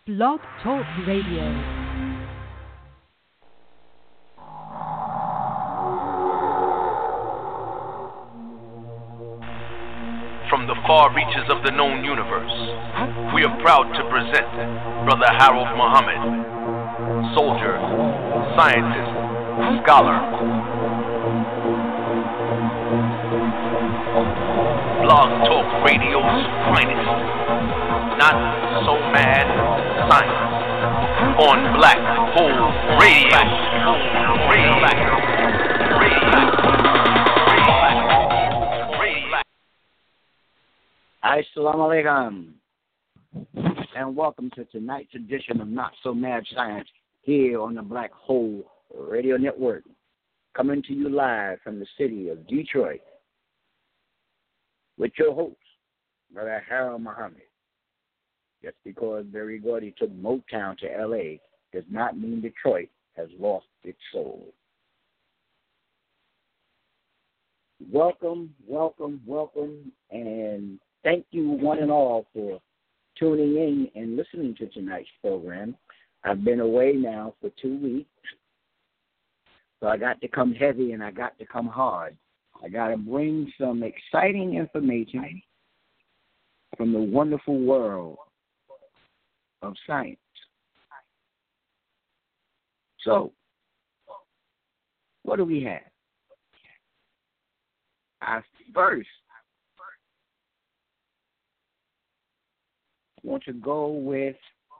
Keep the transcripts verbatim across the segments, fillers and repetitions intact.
Blog Talk Radio. From the far reaches of the known universe, we are proud to present Brother Harold Muhammad, soldier, scientist, scholar, Blog Talk Radio's finest, not so mad science, on Black Hole Radio. Radio. Radio. Assalamu alaikum, and welcome to tonight's edition of Not So Mad Science here on the Black Hole Radio Network, coming to you live from the city of Detroit with your host, Brother Harold Muhammad. Just because Berry Gordy took Motown to L A does not mean Detroit has lost its soul. Welcome, welcome, welcome, and thank you one and all for tuning in and listening to tonight's program. I've been away now for two weeks, so I got to come heavy and I got to come hard. I got to bring some exciting information from the wonderful world of science. So, what do we have? I first want to go with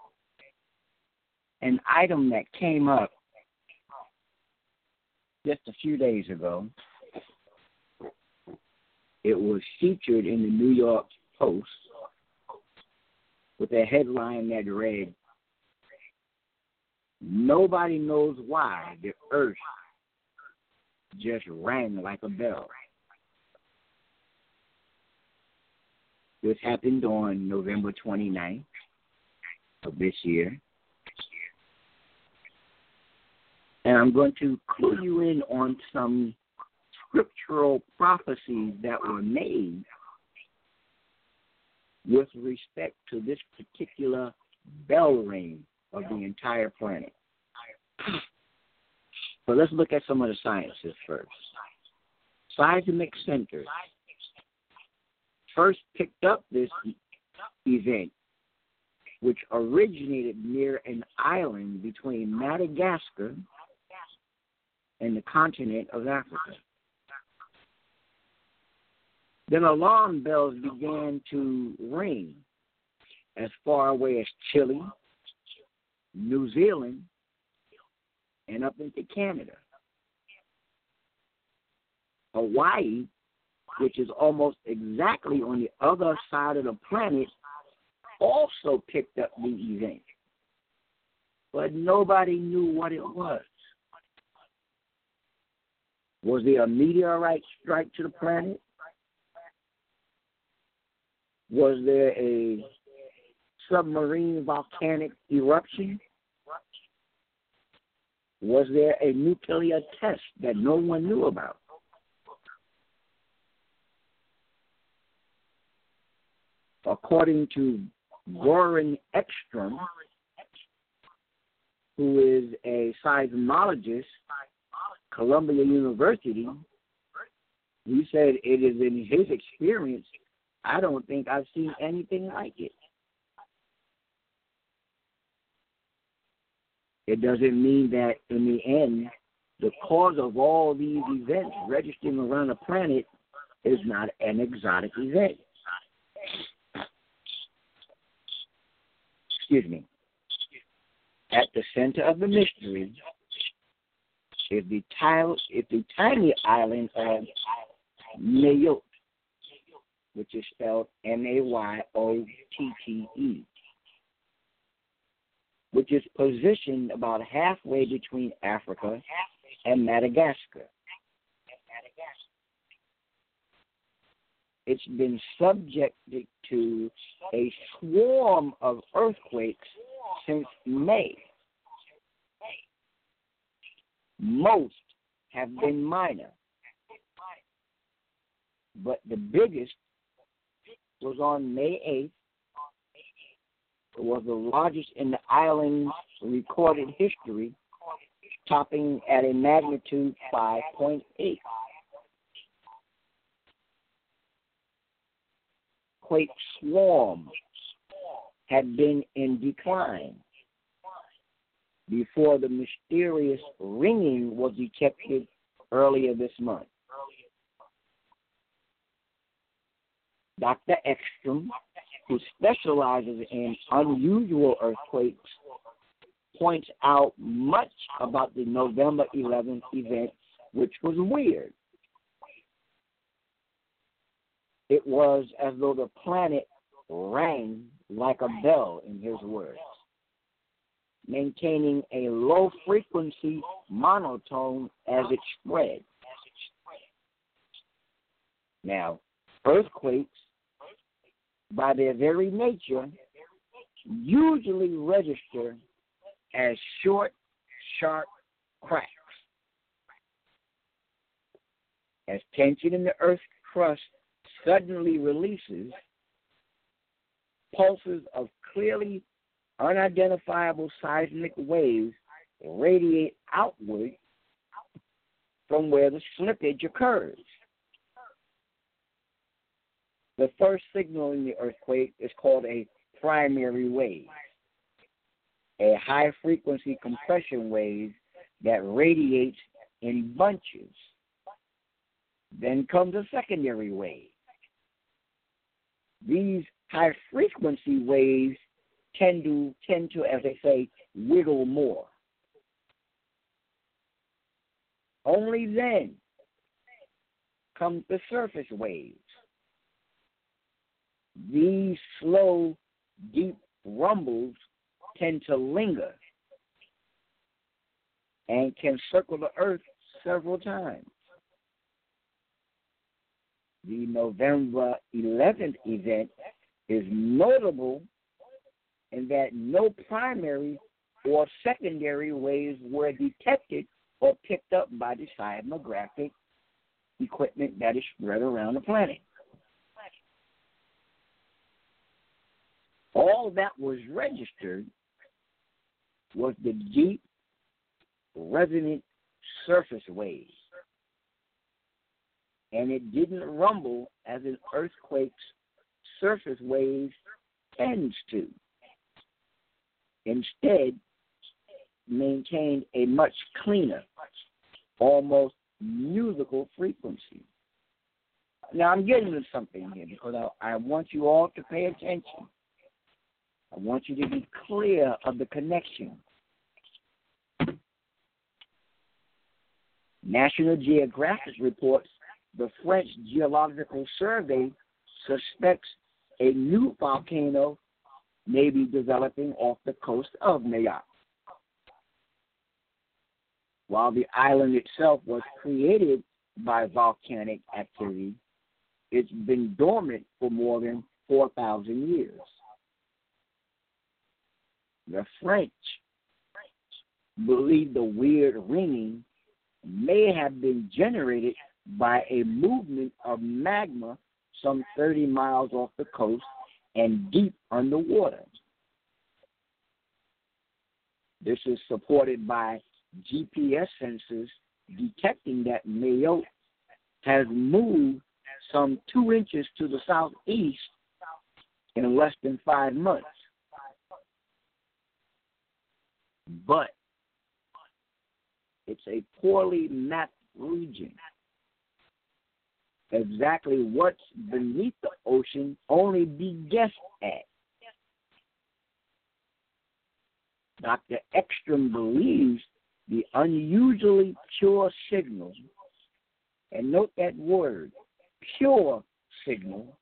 an item that came up just a few days ago. It was featured in the New York Post with a headline that read, "Nobody knows why the earth just rang like a bell." This happened on November twenty-ninth of this year. And I'm going to clue you in on some scriptural prophecies that were made with respect to this particular bell ring of the entire planet. So let's look at some of the sciences first. Seismic centers first picked up this event, which originated near an island between Madagascar and the continent of Africa. Then alarm bells began to ring as far away as Chile, New Zealand, and up into Canada. Hawaii, which is almost exactly on the other side of the planet, also picked up the event. But nobody knew what it was. Was there a meteorite strike to the planet? Was there a submarine volcanic eruption? Was there a nuclear test that no one knew about? According to Goran Ekstrom, who is a seismologist, Columbia University, he said it is in his experience, I don't think I've seen anything like it. It doesn't mean that in the end, the cause of all these events registering around the planet is not an exotic event. Excuse me. At the center of the mystery is the, tile, is the tiny island of Mayotte, which is spelled M A Y O T T E, which is positioned about halfway between Africa and Madagascar. It's been subjected to a swarm of earthquakes since May. Most have been minor, but the biggest was on May eighth was the largest in the island's recorded history, topping at a magnitude five point eight. Quake swarms had been in decline before the mysterious ringing was detected earlier this month. Doctor Ekstrom, who specializes in unusual earthquakes, points out much about the November eleventh event, which was weird. It was as though the planet rang like a bell, in his words, maintaining a low-frequency monotone as it spread. Now, earthquakes, by their very nature, usually register as short, sharp cracks. As tension in the Earth's crust suddenly releases, pulses of clearly unidentifiable seismic waves radiate outward from where the slippage occurs. The first signal in the earthquake is called a primary wave, a high-frequency compression wave that radiates in bunches. Then comes a secondary wave. These high-frequency waves tend to, tend to, as they say, wiggle more. Only then comes the surface waves. These slow, deep rumbles tend to linger and can circle the earth several times. The November eleventh event is notable in that no primary or secondary waves were detected or picked up by the seismographic equipment that is spread around the planet. All that was registered was the deep, resonant surface waves. And it didn't rumble as an earthquake's surface waves tends to. Instead, maintained a much cleaner, almost musical frequency. Now, I'm getting to something here because I, I want you all to pay attention. I want you to be clear of the connection. National Geographic reports the French Geological Survey suspects a new volcano may be developing off the coast of Mayotte. While the island itself was created by volcanic activity, it's been dormant for more than four thousand years. The French believe the weird ringing may have been generated by a movement of magma some thirty miles off the coast and deep underwater. This is supported by G P S sensors detecting that Mayotte has moved some two inches to the southeast in less than five months. But it's a poorly mapped region. Exactly what's beneath the ocean only be guessed at. Doctor Ekstrom believes the unusually pure signal, and note that word, pure signal,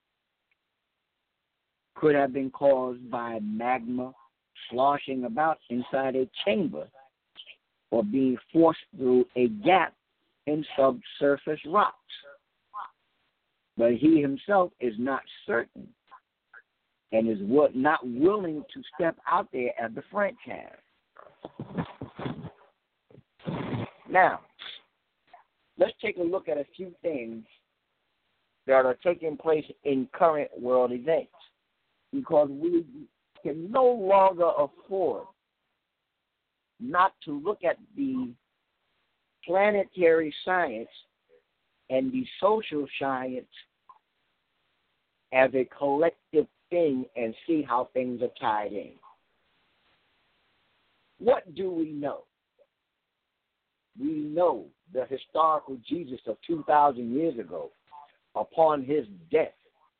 could have been caused by magma sloshing about inside a chamber or being forced through a gap in subsurface rocks. But he himself is not certain and is not willing to step out there as the French have. Now, let's take a look at a few things that are taking place in current world events, because we can no longer afford not to look at the planetary science and the social science as a collective thing and see how things are tied in. What do we know? We know the historical Jesus of two thousand years ago, upon his death,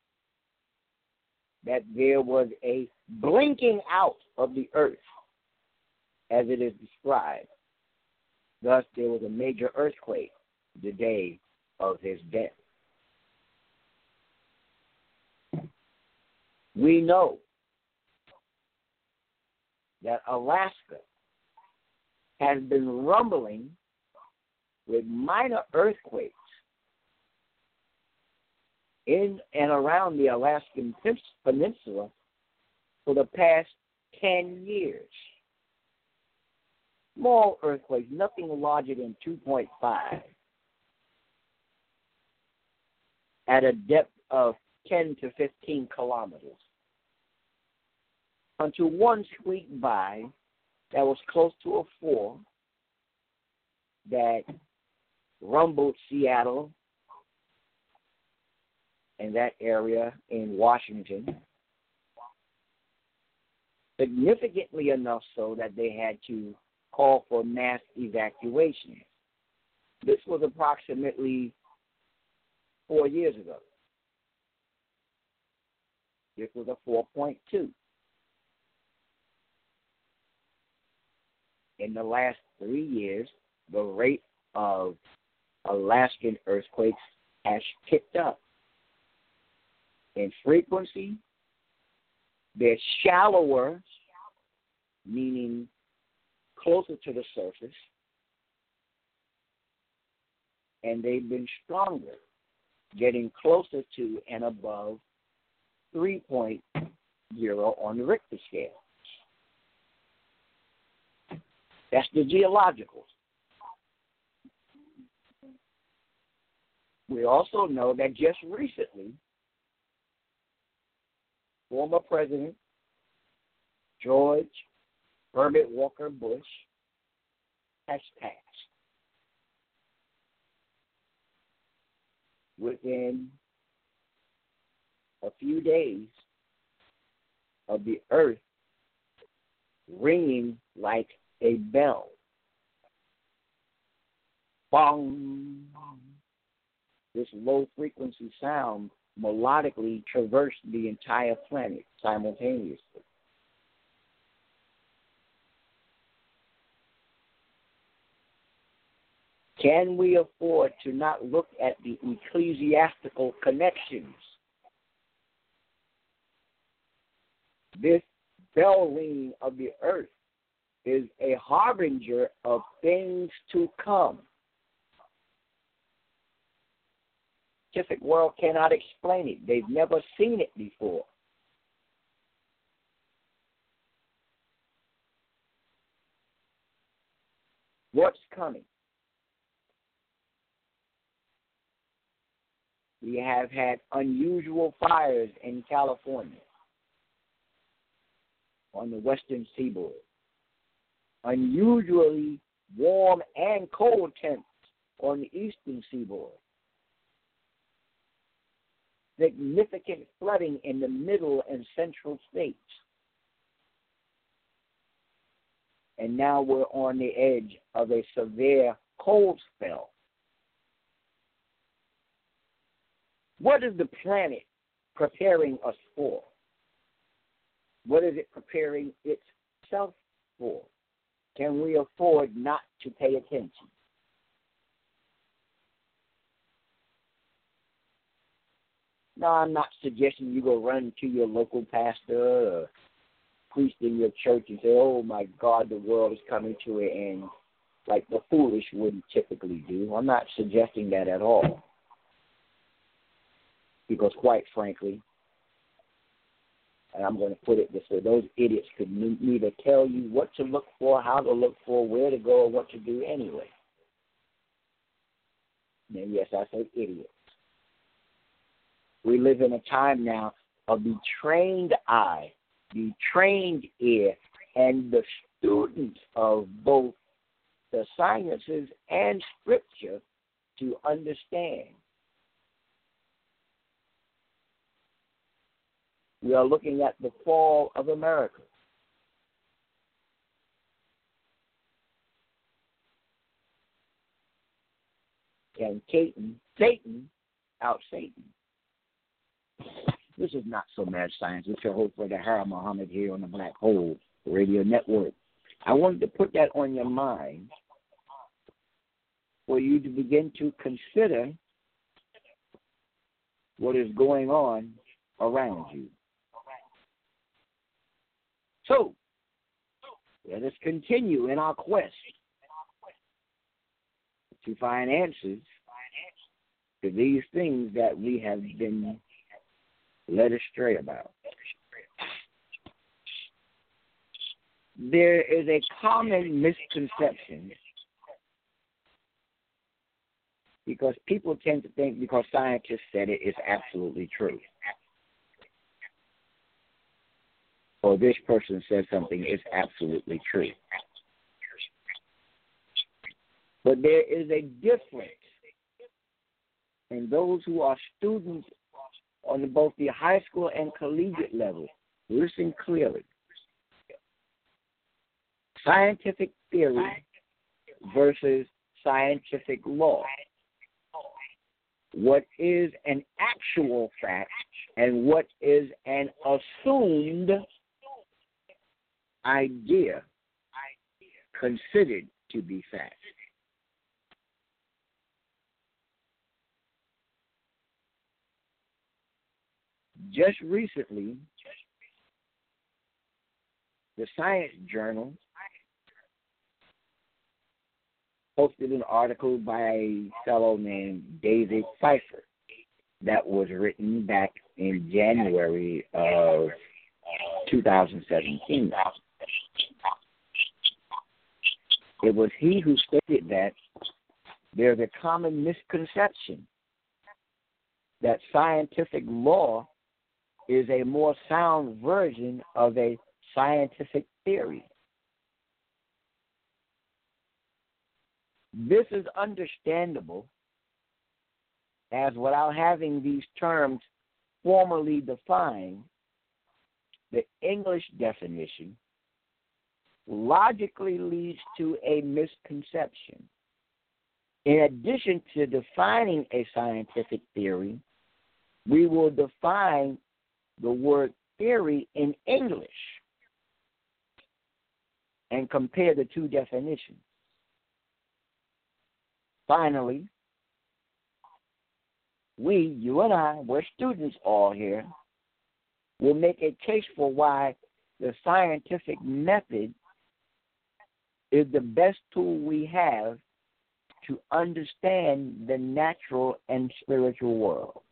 that there was a blinking out of the earth, as it is described. Thus, there was a major earthquake the day of his death. We know that Alaska has been rumbling with minor earthquakes in and around the Alaskan Peninsula for the past ten years. Small earthquakes, nothing larger than two point five, at a depth of ten to fifteen kilometers. Until one squeaked by that was close to a four that rumbled Seattle and that area in Washington, significantly enough so that they had to call for mass evacuation. This was approximately four years ago. This was a four point two. In the last three years, the rate of Alaskan earthquakes has picked up. In frequency, they're shallower, meaning closer to the surface, and they've been stronger, getting closer to and above three point oh on the Richter scale. That's the geologicals. We also know that just recently, former President George Herbert Walker Bush has passed. Within a few days of the earth ringing like a bell. Bong. This low-frequency sound melodically traversed the entire planet simultaneously. Can we afford to not look at the ecclesiastical connections? This bell ringing of the earth is a harbinger of things to come. Scientific world cannot explain it. They've never seen it before. What's coming? We have had unusual fires in California, on the western seaboard. Unusually warm and cold temps on the eastern seaboard. Significant flooding in the middle and central states. And now we're on the edge of a severe cold spell. What is the planet preparing us for? What is it preparing itself for? Can we afford not to pay attention? No, I'm not suggesting you go run to your local pastor or priest in your church and say, oh, my God, the world is coming to an end, like the foolish wouldn't typically do. I'm not suggesting that at all. Because quite frankly, and I'm going to put it this way, those idiots could neither tell you what to look for, how to look for, where to go, or what to do anyway. And yes, I say idiots. We live in a time now of the trained eye the trained ear, and the students of both the sciences and scripture to understand. We are looking at the fall of America. And Satan, Satan out Satan. This is Not So Mad Science. It's your host, Brother Harold Muhammad, here on the Black Hole Radio Network. I wanted to put that on your mind for you to begin to consider what is going on around you. So, let us continue in our quest to find answers to these things that we have been led astray about. There is a common misconception because people tend to think because scientists said it, it's absolutely true. Or this person said something, it's absolutely true. But there is a difference in those who are students on both the high school and collegiate level. Listen clearly. Scientific theory versus scientific law. What is an actual fact and what is an assumed idea considered to be fact. Just recently, the Science Journal posted an article by a fellow named David Pfeiffer that was written back in January of two thousand seventeen. It was he who stated that there's a common misconception that scientific law is a more sound version of a scientific theory. This is understandable, as without having these terms formally defined, the English definition logically leads to a misconception. In addition to defining a scientific theory, we will define the word theory in English and compare the two definitions. Finally, we, you and I, we're students all here, will make a case for why the scientific method is the best tool we have to understand the natural and spiritual world.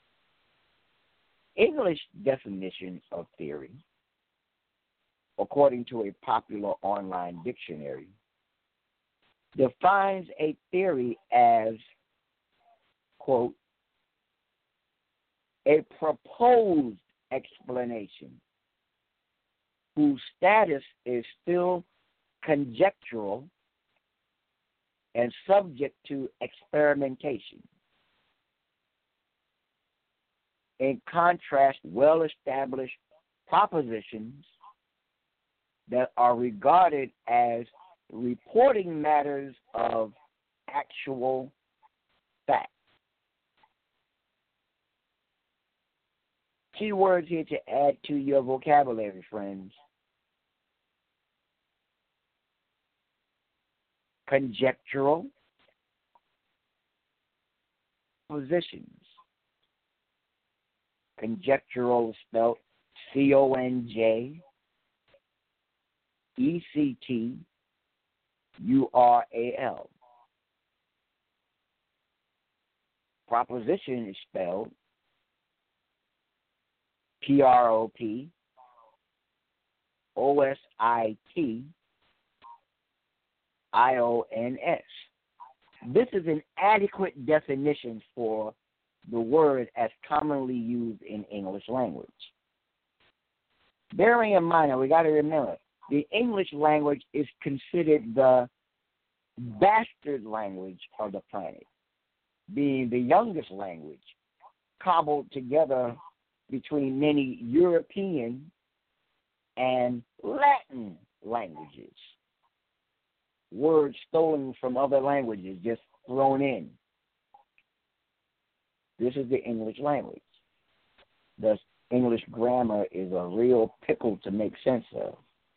English definition of theory, according to a popular online dictionary, defines a theory as, quote, a proposed explanation whose status is still conjectural and subject to experimentation. In contrast, well-established propositions that are regarded as reporting matters of actual fact. Key words here to add to your vocabulary, friends. Conjectural positions. Conjectural is spelled C O N J E C T U R A L. Proposition is spelled P R O P O S I T I O N S. This is an adequate definition for the word as commonly used in English language. bearing in mind, we got to remember, the English language is considered the bastard language of the planet, being the youngest language, cobbled together between many European and Latin languages. Words stolen from other languages, just thrown in. This is the English language. The English grammar is a real pickle to make sense of.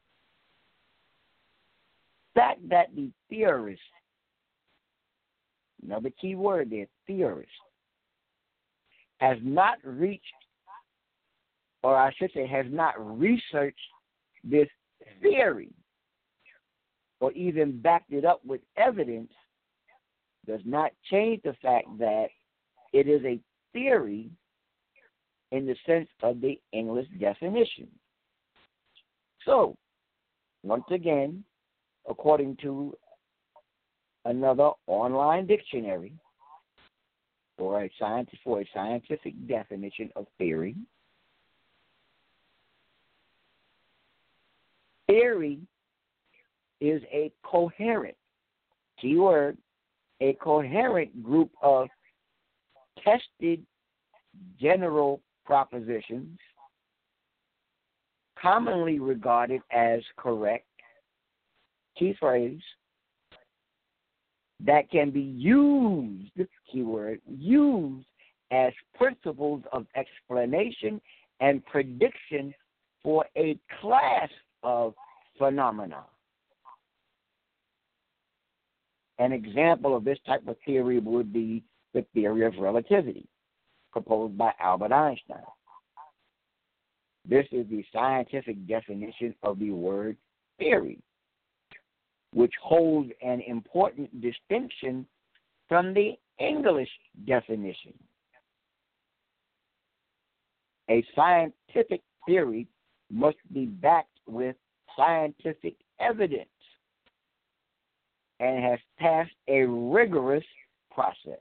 The fact that the theorist, another key word there, theorist, has not reached, or I should say has not researched this theory or even backed it up with evidence, does not change the fact that it is a theory in the sense of the English definition. So, once again, according to another online dictionary or a scientific, for a scientific definition of theory, theory is a coherent, keyword, a coherent group of tested general propositions commonly regarded as correct, key phrase, that can be used, keyword, used as principles of explanation and prediction for a class of phenomena. An example of this type of theory would be the theory of relativity, proposed by Albert Einstein. This is the scientific definition of the word theory, which holds an important distinction from the English definition. A scientific theory must be backed with scientific evidence and has passed a rigorous process.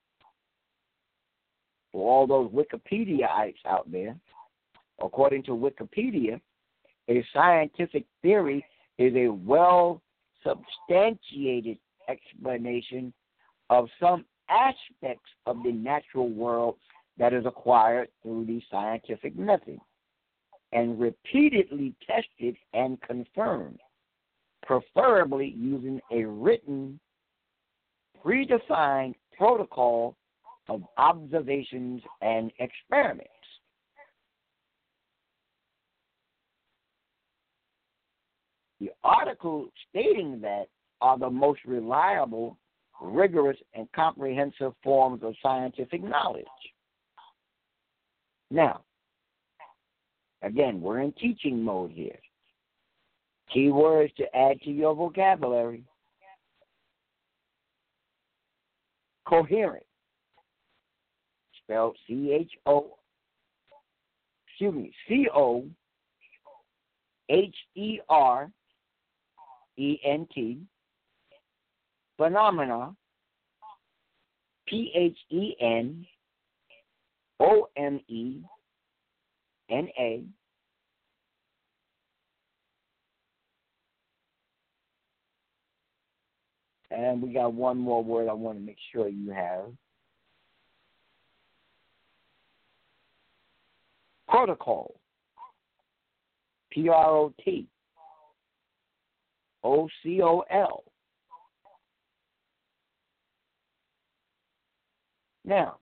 For all those Wikipediaites out there, according to Wikipedia, a scientific theory is a well-substantiated explanation of some aspects of the natural world that is acquired through the scientific method and repeatedly tested and confirmed, preferably using a written, predefined protocol of observations and experiments. The article stating that are the most reliable, rigorous, and comprehensive forms of scientific knowledge. Now, again, we're in teaching mode here. Key words to add to your vocabulary. Coherent, spelled C H O, excuse me, C O H E R E N T, phenomena, P H E N O M E N A, and we got one more word I want to make sure you have. Protocol, P R O T O C O L. Now,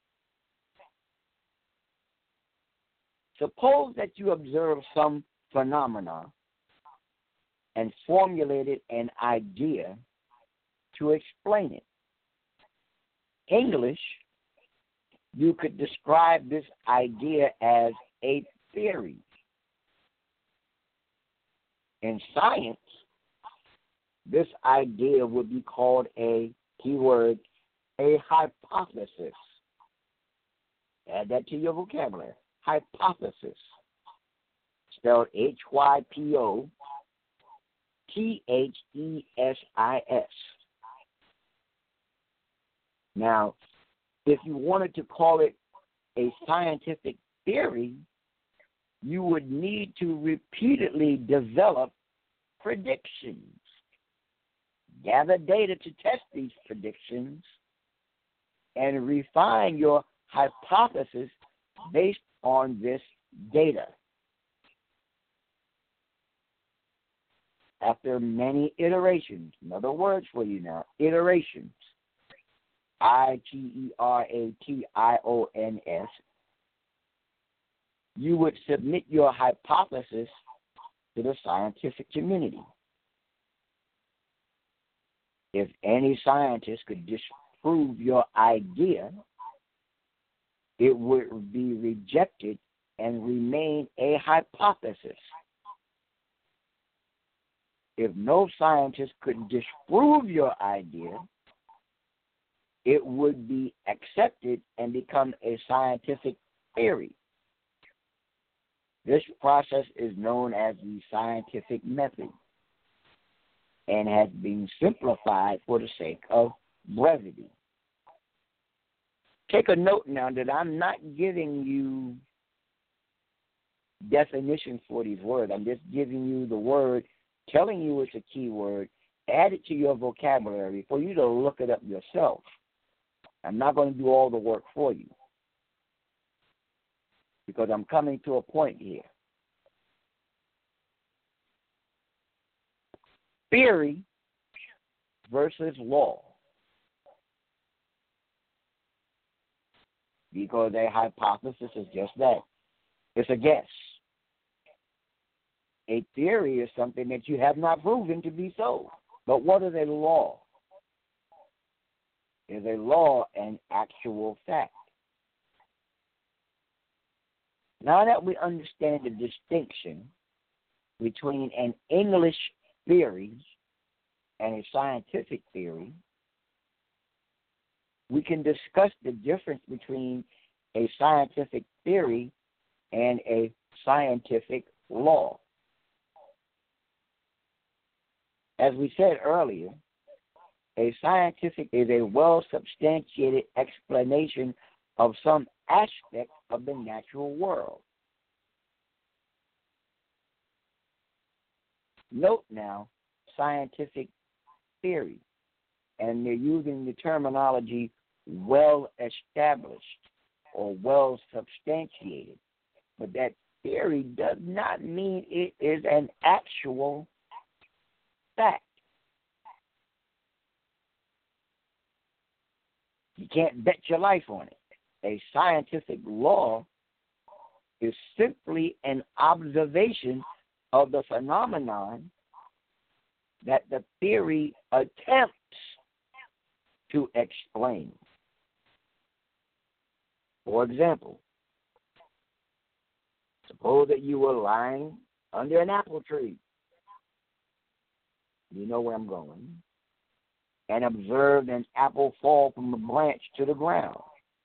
suppose that you observe some phenomena and formulated an idea to explain it. English, you could describe this idea as a theory. In science, this idea would be called a, keyword, a hypothesis. Add that to your vocabulary. Hypothesis. Spelled H Y P O T H E S I S. Now, if you wanted to call it a scientific theory, you would need to repeatedly develop predictions, gather data to test these predictions, and refine your hypothesis based on this data. After many iterations, another word for you now, iterations, I T E R A T I O N S, you would submit your hypothesis to the scientific community. If any scientist could disprove your idea, it would be rejected and remain a hypothesis. If no scientist could disprove your idea, it would be accepted and become a scientific theory. This process is known as the scientific method and has been simplified for the sake of brevity. Take a note now that I'm not giving you definitions for these words. I'm just giving you the word, telling you it's a key word, add it to your vocabulary for you to look it up yourself. I'm not going to do all the work for you because I'm coming to a point here. Theory versus law. Because a hypothesis is just that. It's a guess. A theory is something that you have not proven to be so. But what is a law? Is a law an actual fact? Now that we understand the distinction between an English theory and a scientific theory, we can discuss the difference between a scientific theory and a scientific law. As we said earlier, a scientific is a well-substantiated explanation of some aspect of the natural world. Note now, scientific theory, and they're using the terminology well-established or well-substantiated. But that theory does not mean it is an actual fact. You can't bet your life on it. A scientific law is simply an observation of the phenomenon that the theory attempts to explain. For example, suppose that you were lying under an apple tree. You know where I'm going. And observed an apple fall from a branch to the ground.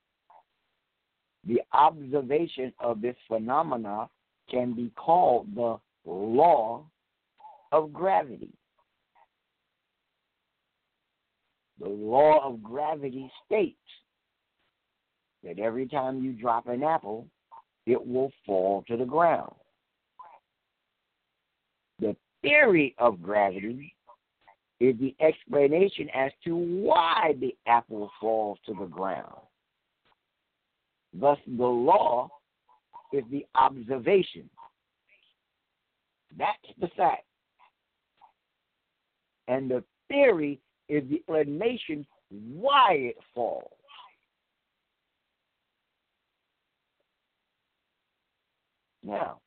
The observation of this phenomena can be called the law of gravity. The law of gravity states that every time you drop an apple, it will fall to the ground. The theory of gravity is the explanation as to why the apple falls to the ground. Thus, the law is the observation. That's the fact. And the theory is the explanation why it falls. Now,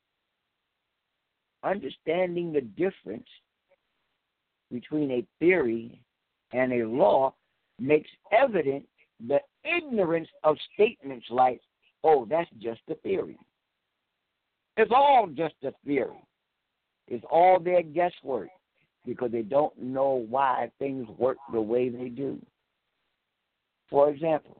understanding the difference between a theory and a law makes evident the ignorance of statements like, oh, that's just a theory. It's all just a theory. It's all their guesswork because they don't know why things work the way they do. For example,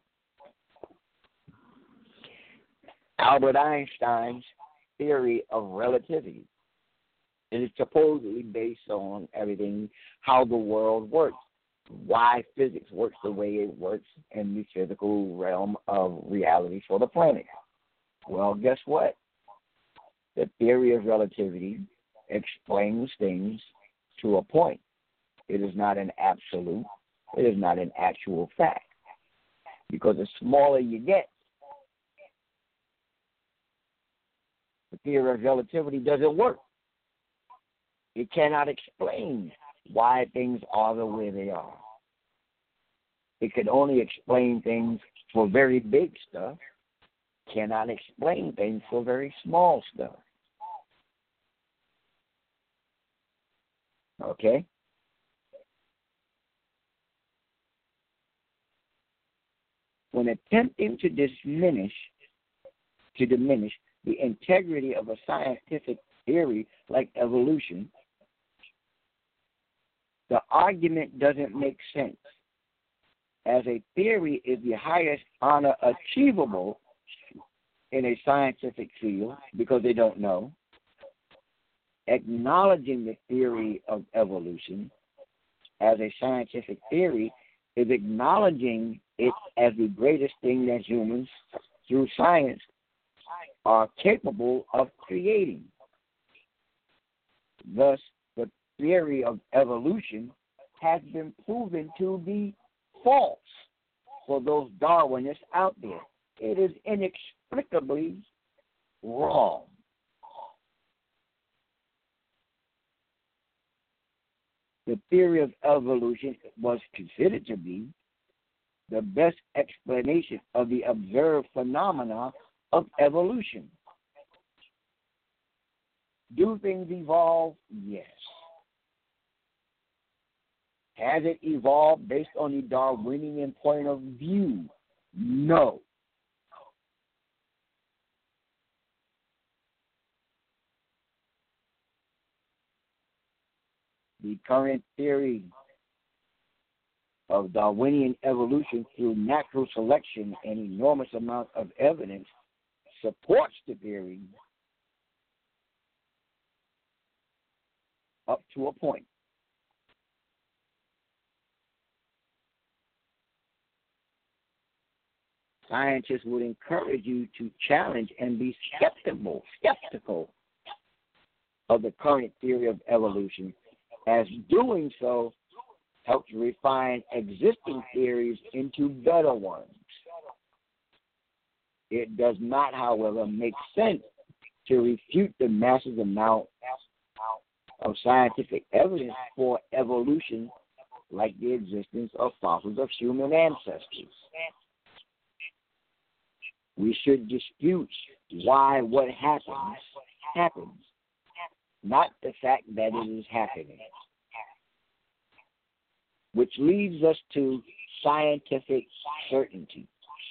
Albert Einstein's theory of relativity. It is supposedly based on everything, how the world works, why physics works the way it works in the physical realm of reality for the planet. Well, guess what? The theory of relativity explains things to a point. It is not an absolute. It is not an actual fact. Because the smaller you get, the theory of relativity doesn't work. It cannot explain why things are the way they are. It can only explain things for very big stuff, cannot explain things for very small stuff. Okay? When attempting to diminish, to diminish the integrity of a scientific theory like evolution, the argument doesn't make sense, as a theory is the highest honor achievable in a scientific field because they don't know. Acknowledging the theory of evolution as a scientific theory is acknowledging it as the greatest thing that humans, through science, are capable of creating. Thus, the theory of evolution has been proven to be false for those Darwinists out there. It is inexplicably wrong. The theory of evolution was considered to be the best explanation of the observed phenomena of evolution. Do things evolve? Yes. Has it evolved based on the Darwinian point of view? No. The current theory of Darwinian evolution through natural selection and enormous amount of evidence supports the theory up to a point. Scientists would encourage you to challenge and be skeptical, skeptical of the current theory of evolution, as doing so helps refine existing theories into better ones. It does not, however, make sense to refute the massive amount of scientific evidence for evolution, like the existence of fossils of human ancestors. We should dispute why what happens, happens, not the fact that it is happening. Which leads us to scientific certainty.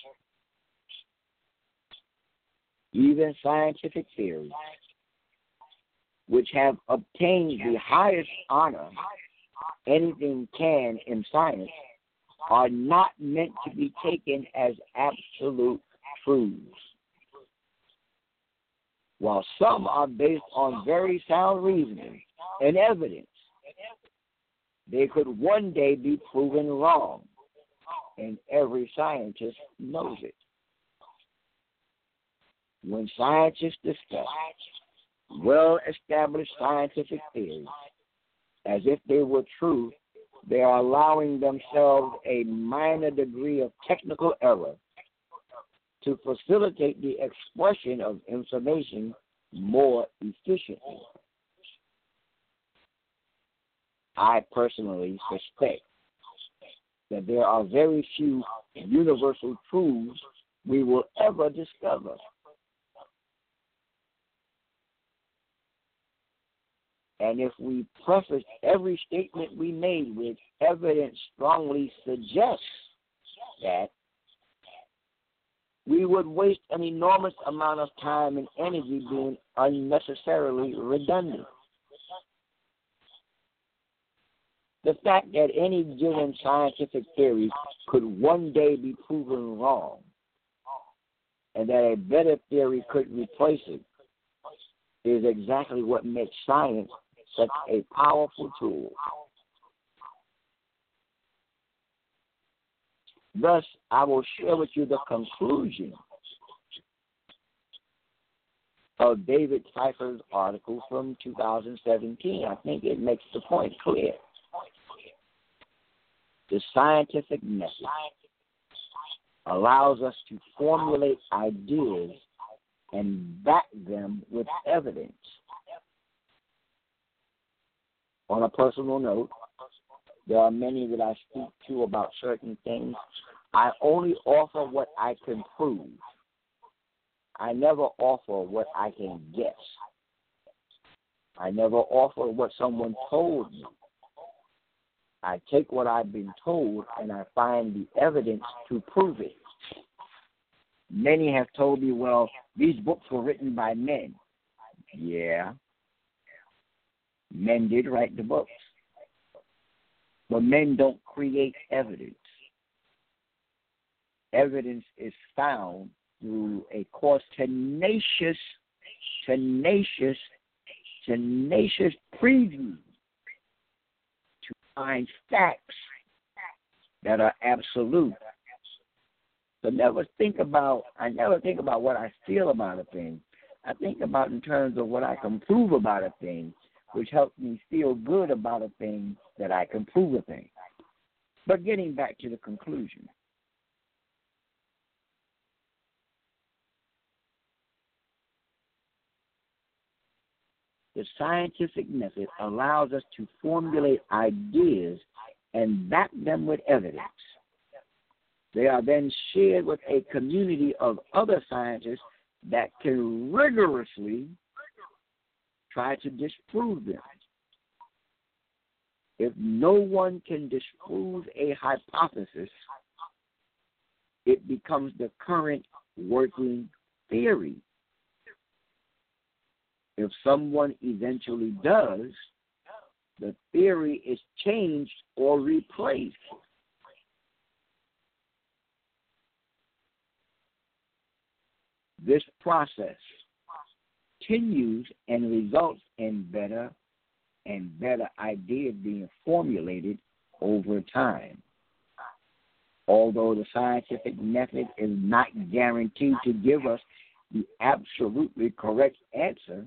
Even scientific theories, which have obtained the highest honor anything can in science, are not meant to be taken as absolute truths. While some are based on very sound reasoning and evidence, they could one day be proven wrong, and every scientist knows it. When scientists discuss well-established scientific theories as if they were true, they are allowing themselves a minor degree of technical error to facilitate the expression of information more efficiently. I personally suspect that there are very few universal truths we will ever discover. And if we preface every statement we made with evidence strongly suggests that, we would waste an enormous amount of time and energy being unnecessarily redundant. The fact that any given scientific theory could one day be proven wrong and that a better theory could replace it is exactly what makes science such a powerful tool. Thus, I will share with you the conclusion of David Pfeiffer's article from two thousand seventeen. I think it makes the point clear. The scientific method allows us to formulate ideas and back them with evidence. On a personal note, there are many that I speak to about certain things. I only offer what I can prove. I never offer what I can guess. I never offer what someone told me. I take what I've been told and I find the evidence to prove it. Many have told me, well, these books were written by men. Yeah. Men did write the books. But men don't create evidence. Evidence is found through a course tenacious, tenacious, tenacious preview to find facts that are absolute. So never think about, I never think about what I feel about a thing. I think about in terms of what I can prove about a thing, which helps me feel good about a thing that I can prove a thing. But getting back to the conclusion. The scientific method allows us to formulate ideas and back them with evidence. They are then shared with a community of other scientists that can rigorously try to disprove them. If no one can disprove a hypothesis, it becomes the current working theory. If someone eventually does, the theory is changed or replaced. This process continues and results in better and better ideas being formulated over time. Although the scientific method is not guaranteed to give us the absolutely correct answer,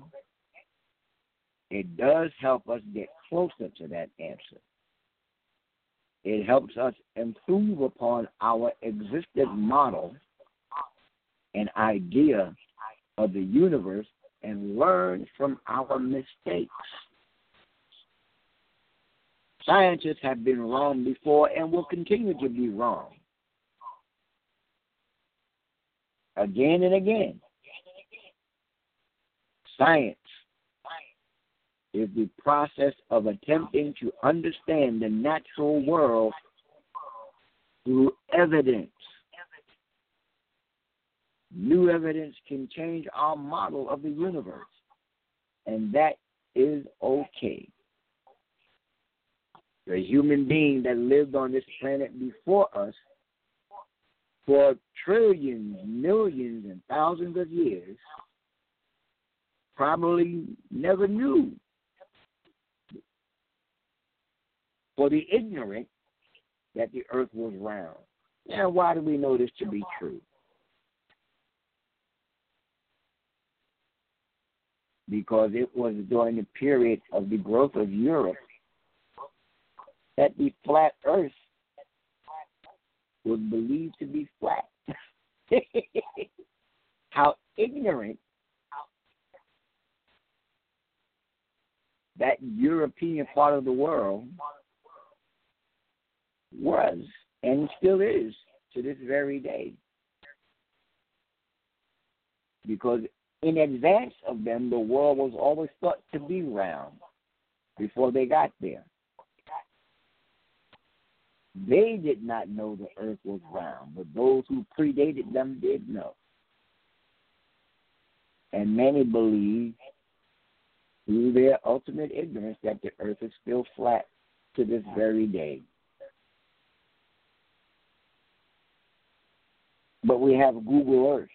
it does help us get closer to that answer. It helps us improve upon our existing model and idea of the universe and learn from our mistakes. Scientists have been wrong before and will continue to be wrong. Again and again. Science is the process of attempting to understand the natural world through evidence. New evidence can change our model of the universe, and that is okay. The human being that lived on this planet before us for trillions, millions, and thousands of years probably never knew. For the ignorant, that the earth was round. Now, why do we know this to be true? Because it was during the period of the growth of Europe that the flat earth was believed to be flat. How ignorant that European part of the world was and still is to this very day. Because in advance of them, the world was always thought to be round before they got there. They did not know the earth was round, but those who predated them did know. And many believe, through their ultimate ignorance, that the earth is still flat to this very day. But we have Google Earth.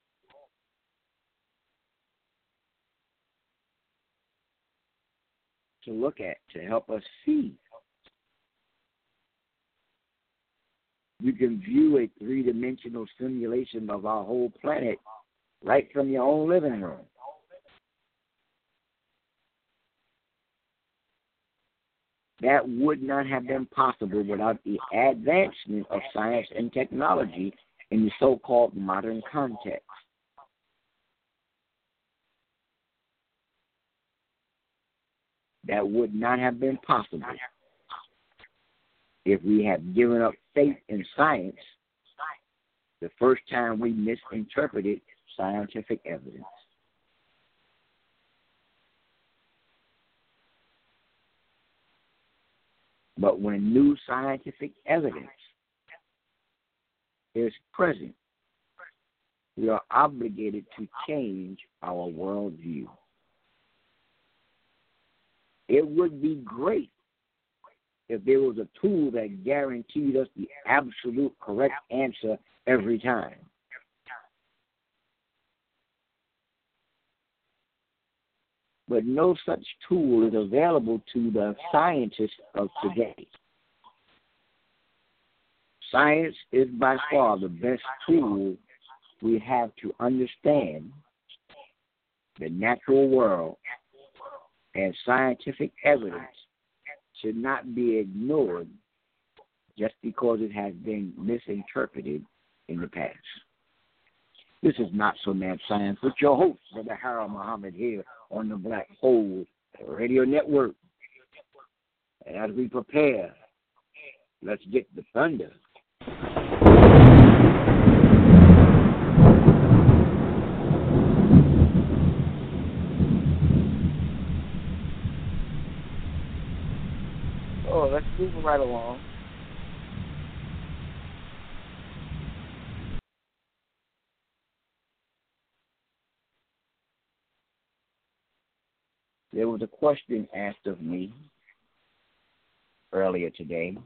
To look at, to help us see. You can view a three-dimensional simulation of our whole planet right from your own living room. That would not have been possible without the advancement of science and technology in the so-called modern context. That would not have been possible if we had given up faith in science the first time we misinterpreted scientific evidence. But when new scientific evidence is present, we are obligated to change our worldview. It would be great if there was a tool that guaranteed us the absolute correct answer every time. But no such tool is available to the scientists of today. Science is by far the best tool we have to understand the natural world, and scientific evidence should not be ignored just because it has been misinterpreted in the past. This is Not So Mad Science with your host, Brother Harold Muhammad, here on the Black Hole Radio Network. And as we prepare, let's get the thunder. Oh, let's move right along. There was a question asked of me earlier today.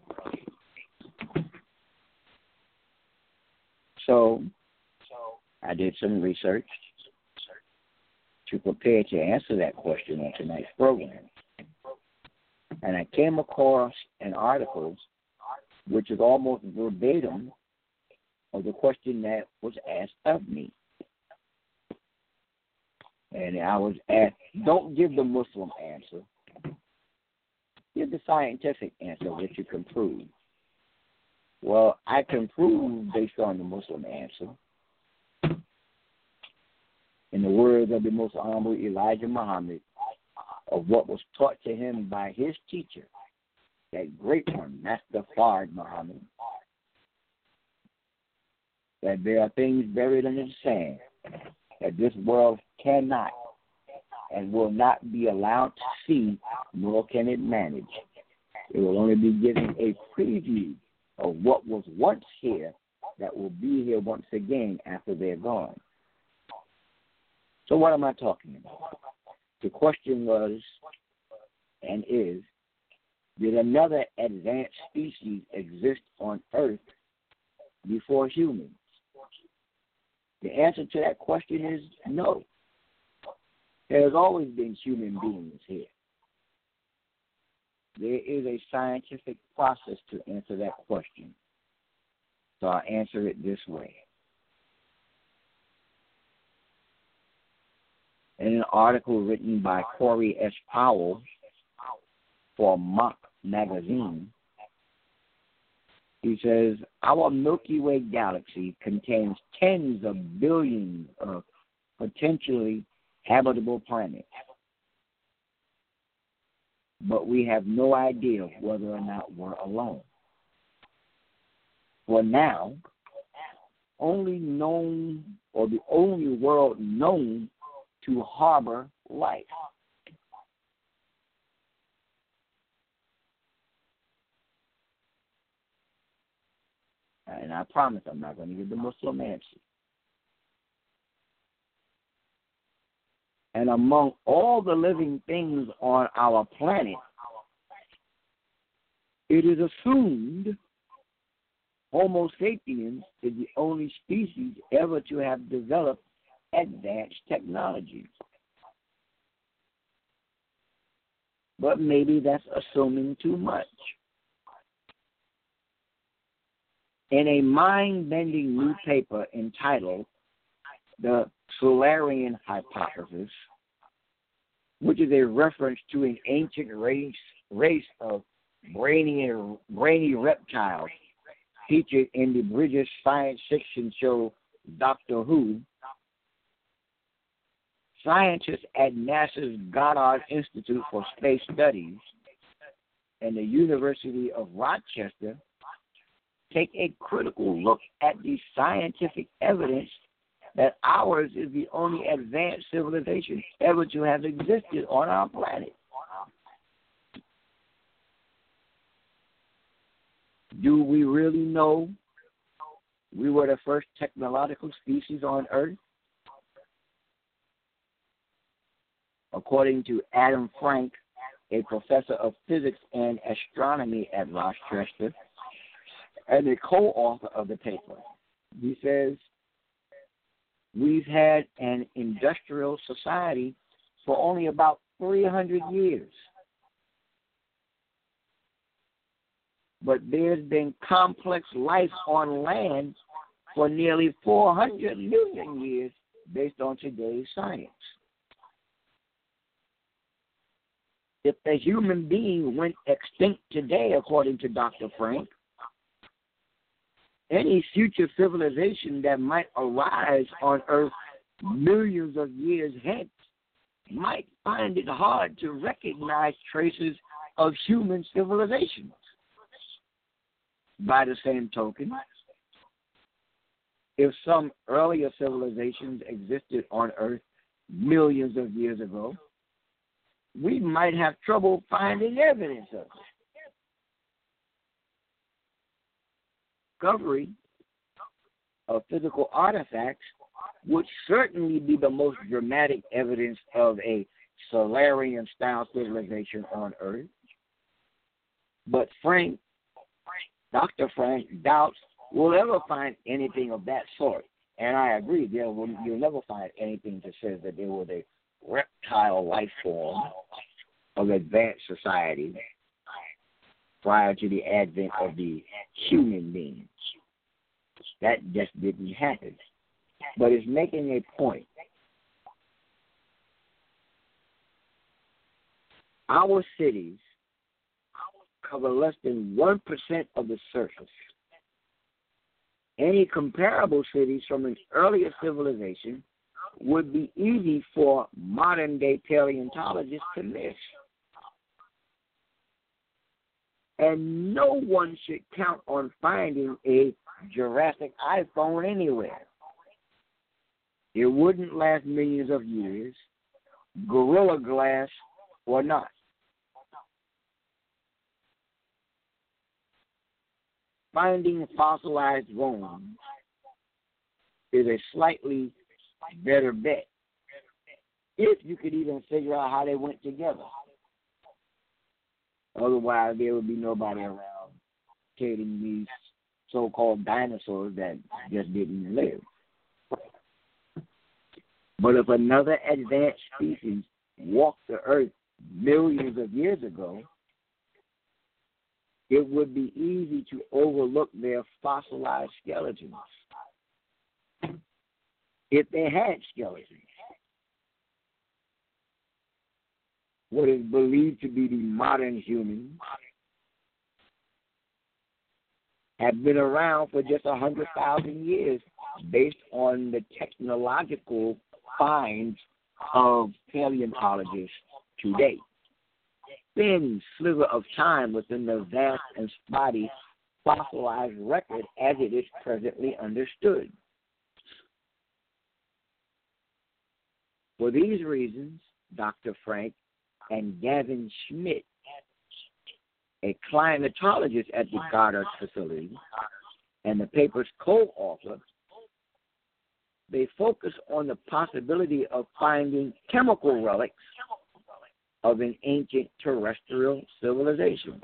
So I did some research to prepare to answer that question on tonight's program. And I came across an article which is almost verbatim of the question that was asked of me. And I was asked, don't give the Muslim answer. Give the scientific answer which you can prove. Well, I can prove based on the Muslim answer. In the words of the Most Honorable Elijah Muhammad, of what was taught to him by his teacher, that great one, Master Fard Muhammad, that there are things buried under the sand that this world cannot and will not be allowed to see, nor can it manage. It will only be giving a preview of what was once here that will be here once again after they're gone. So what am I talking about? The question was and is, did another advanced species exist on Earth before humans? The answer to that question is no. There has always been human beings here. There is a scientific process to answer that question. So I'll answer it this way. In an article written by Corey S. Powell for Mach magazine, he says, our Milky Way galaxy contains tens of billions of potentially habitable planets. But we have no idea whether or not we're alone. For now, only known, or the only world known to harbor life. And I promise I'm not going to give the Muslim answer. And among all the living things on our planet, it is assumed Homo sapiens is the only species ever to have developed advanced technology. But maybe that's assuming too much. In a mind-bending new paper entitled The Solarian Hypothesis, which is a reference to an ancient race race of brainy and brainy reptiles featured in the British science fiction show Doctor Who, scientists at NASA's Goddard Institute for Space Studies and the University of Rochester take a critical look at the scientific evidence that ours is the only advanced civilization ever to have existed on our planet. Do we really know we were the first technological species on Earth? According to Adam Frank, a professor of physics and astronomy at Rochester, and a co-author of the paper, he says, we've had an industrial society for only about three hundred years. But there's been complex life on land for nearly four hundred million years based on today's science. If the human being went extinct today, according to Doctor Frank, any future civilization that might arise on Earth millions of years hence might find it hard to recognize traces of human civilization. By the same token, if some earlier civilizations existed on Earth millions of years ago, we might have trouble finding evidence of it. Discovery of physical artifacts would certainly be the most dramatic evidence of a Solarian-style civilization on Earth. But Frank, Doctor Frank doubts we'll ever find anything of that sort. And I agree, there will, you'll never find anything that says that there was a reptile life form of advanced society prior to the advent of the human being. That just didn't happen. But it's making a point. Our cities cover less than one percent of the surface. Any comparable cities from an earlier civilization would be easy for modern-day paleontologists to miss. And no one should count on finding a Jurassic iPhone anywhere. It wouldn't last millions of years, Gorilla Glass or not. Finding fossilized bones is a slightly better bet, if you could even figure out how they went together. Otherwise, there would be nobody around trading these so-called dinosaurs that just didn't live. But if another advanced species walked the Earth millions of years ago, it would be easy to overlook their fossilized skeletons. If they had skeletons, what is believed to be the modern human have been around for just one hundred thousand years based on the technological finds of paleontologists today. Thin sliver of time within the vast and spotty fossilized record as it is presently understood. For these reasons, Doctor Frank and Gavin Schmidt, a climatologist at the Goddard facility and the paper's co-author, they focus on the possibility of finding chemical relics of an ancient terrestrial civilization.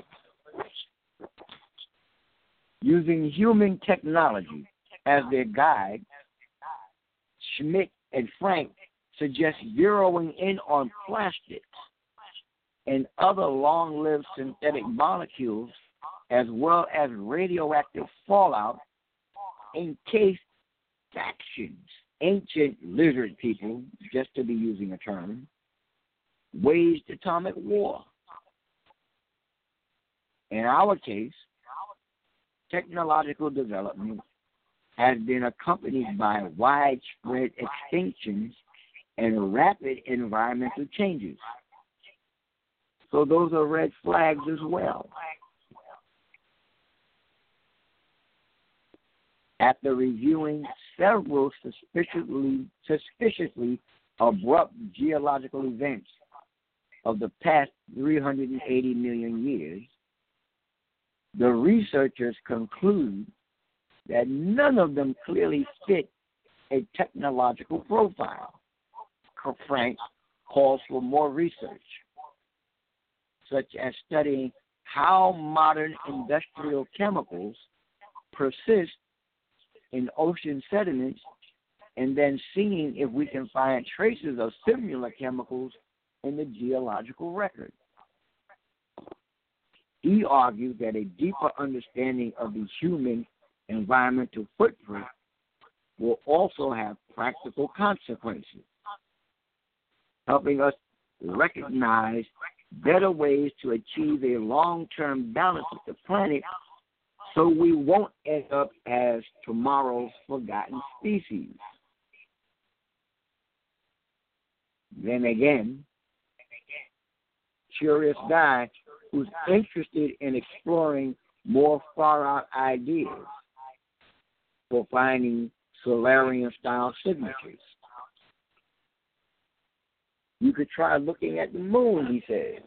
Using human technology as their guide, Schmidt and Frank suggest zeroing in on plastics and other long-lived synthetic molecules as well as radioactive fallout encased factions, ancient lizard people, just to be using a term, waged atomic war. In our case, technological development has been accompanied by widespread extinctions and rapid environmental changes. So those are red flags as well. After reviewing several suspiciously, suspiciously abrupt geological events of the past three hundred eighty million years, the researchers conclude that none of them clearly fit a technological profile. Frank calls for more research, such as studying how modern industrial chemicals persist in ocean sediments and then seeing if we can find traces of similar chemicals in the geological record. He argued that a deeper understanding of the human environmental footprint will also have practical consequences, helping us recognize better ways to achieve a long-term balance with the planet so we won't end up as tomorrow's forgotten species. Then again, curious guy who's interested in exploring more far-out ideas for finding Solarian-style signatures. You could try looking at the moon, he says.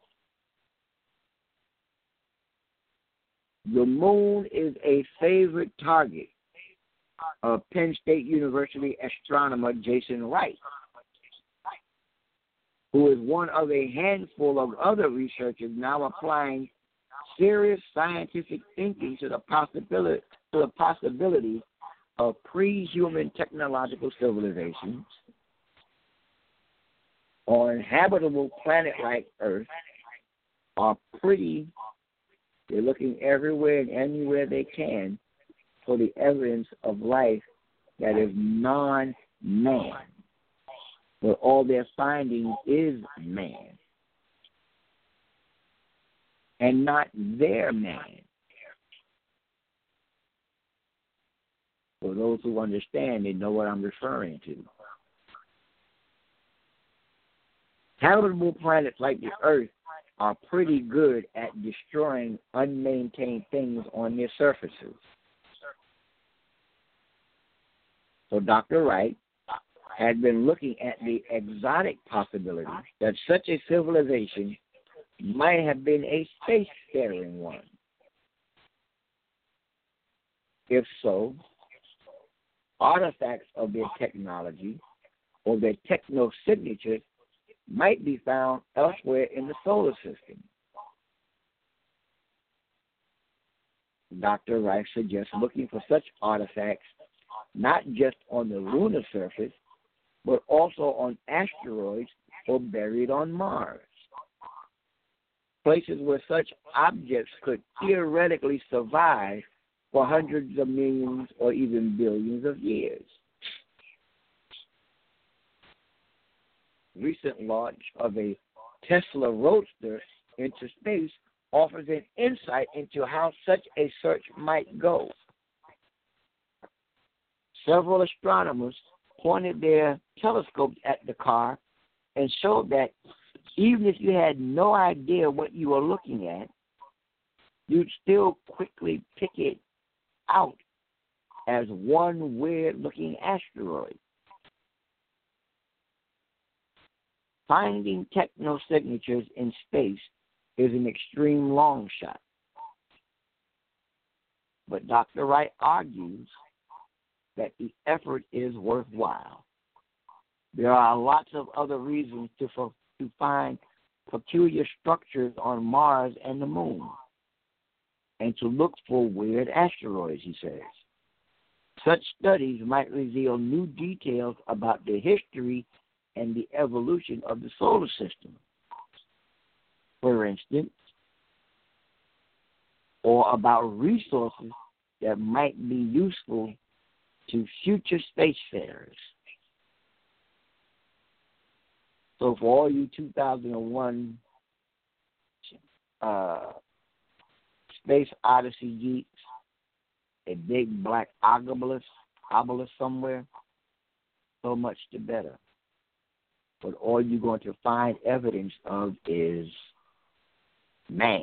The moon is a favorite target of Penn State University astronomer Jason Wright, who is one of a handful of other researchers now applying serious scientific thinking to the possibility to the possibility of pre-human technological civilizations on habitable planet like Earth are pretty. They're looking everywhere and anywhere they can for the evidence of life that is non-man. But all they're finding is man and not their man. For those who understand, they know what I'm referring to. Habitable planets like the Earth are pretty good at destroying unmaintained things on their surfaces. So Doctor Wright had been looking at the exotic possibility that such a civilization might have been a spacefaring one. If so, artifacts of their technology or their techno-signatures might be found elsewhere in the solar system. Doctor Wright suggests looking for such artifacts not just on the lunar surface, but also on asteroids or buried on Mars, places where such objects could theoretically survive for hundreds of millions or even billions of years. Recent launch of a Tesla Roadster into space offers an insight into how such a search might go. Several astronomers pointed their telescopes at the car and showed that even if you had no idea what you were looking at, you'd still quickly pick it out as one weird-looking asteroid. Finding techno-signatures in space is an extreme long shot. But Doctor Wright argues that the effort is worthwhile. There are lots of other reasons to, to find peculiar structures on Mars and the Moon, and to look for weird asteroids, he says. Such studies might reveal new details about the history and the evolution of the solar system, for instance, or about resources that might be useful to future spacefarers. So for all you two thousand one uh, Space Odyssey geeks, a big black obelisk, obelisk somewhere, so much the better. But all you're going to find evidence of is man.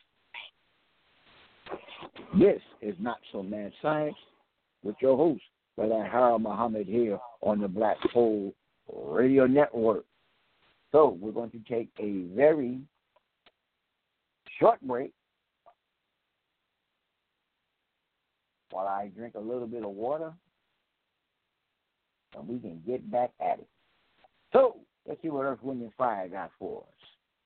This is Not So Mad Science with your host, Brother Harold Muhammad, here on the Black Hole Radio Network. So we're going to take a very short break while I drink a little bit of water, and we can get back at it. So let's see what Earth, Wind, and Fire got for us.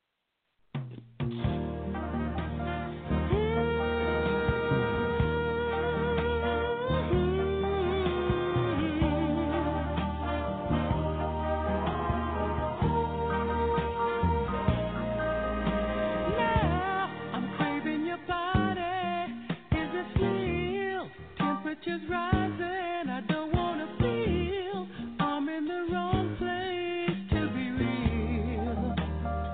Temperatures rising, I don't want to feel I'm in the wrong place to be real.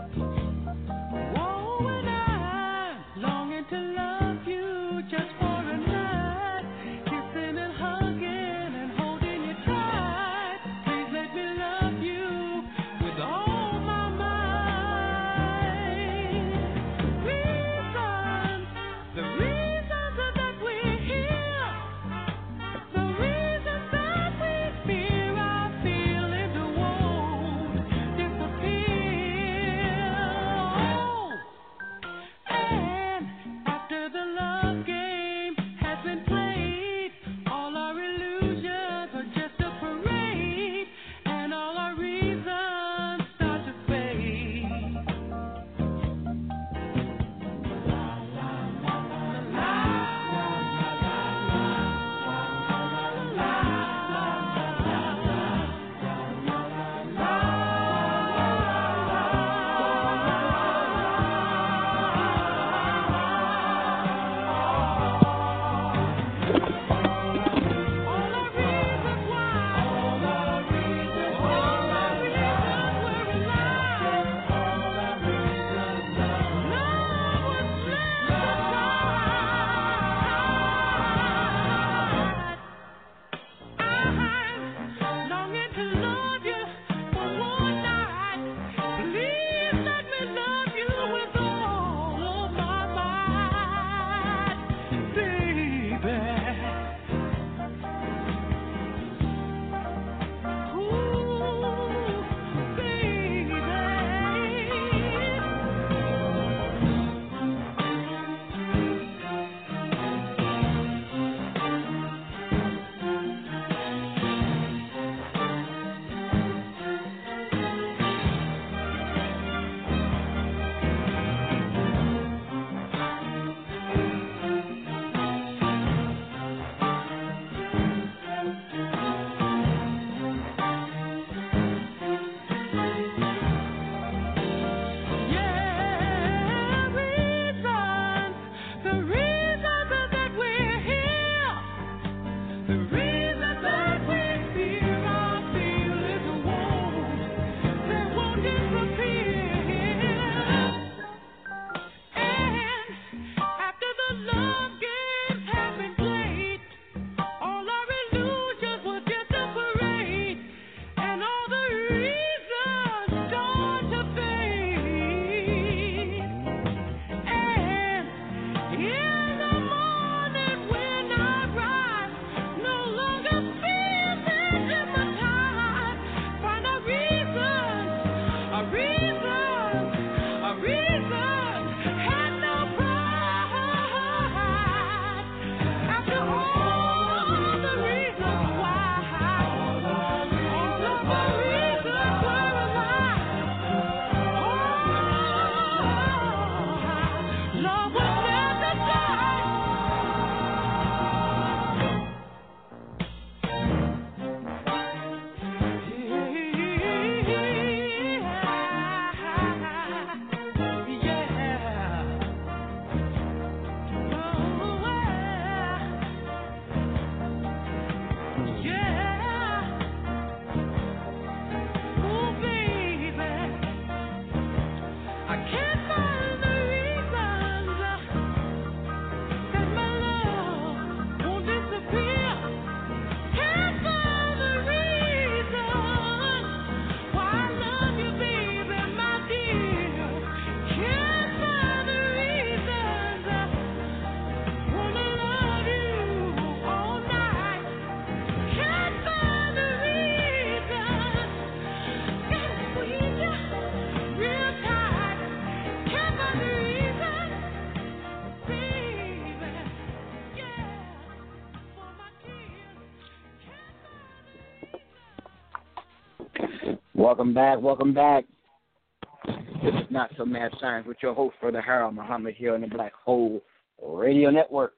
Welcome back, welcome back. This is Not So Mad Science with your host, Brother Harold Muhammad, here on the Black Hole Radio Network.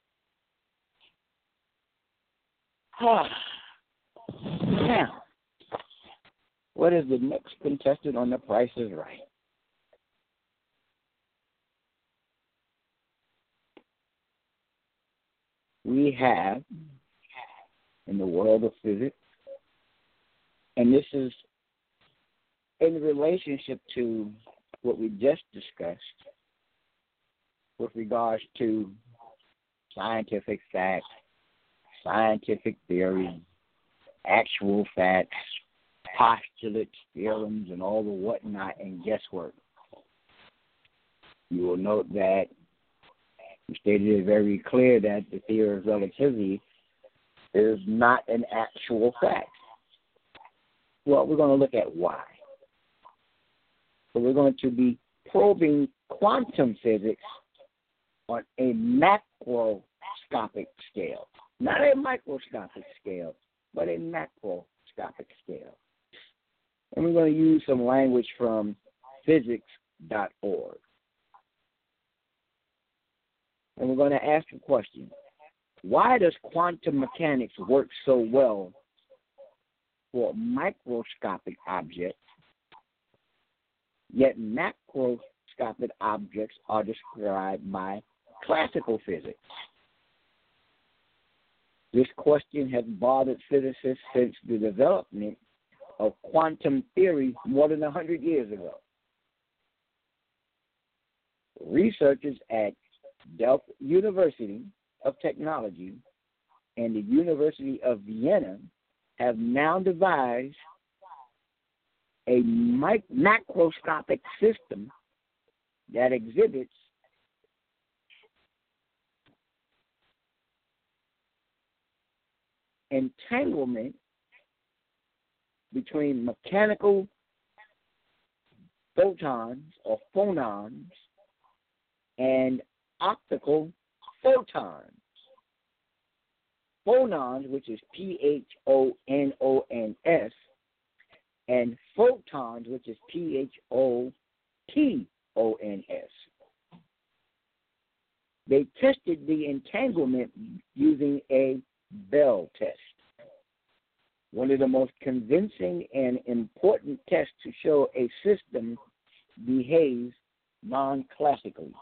Now, what is the next contestant on The Price is Right? We have, in the world of physics, and this is in relationship to what we just discussed with regards to scientific facts, scientific theory, actual facts, postulates, theorems, and all the whatnot and guesswork. You will note that we stated it very clear that the theory of relativity is not an actual fact. Well, we're going to look at why. So we're going to be probing quantum physics on a macroscopic scale. Not a microscopic scale, but a macroscopic scale. And we're going to use some language from physics dot org. And we're going to ask a question. Why does quantum mechanics work so well for microscopic objects, yet macroscopic objects are described by classical physics? This question has bothered physicists since the development of quantum theory more than one hundred years ago. Researchers at Delft University of Technology and the University of Vienna have now devised a mic- macroscopic system that exhibits entanglement between mechanical photons or phonons and optical photons. Phonons, which is P H O N O N S, and photons, which is P H O T O N S. They tested the entanglement using a Bell test, one of the most convincing and important tests to show a system behaves non-classically.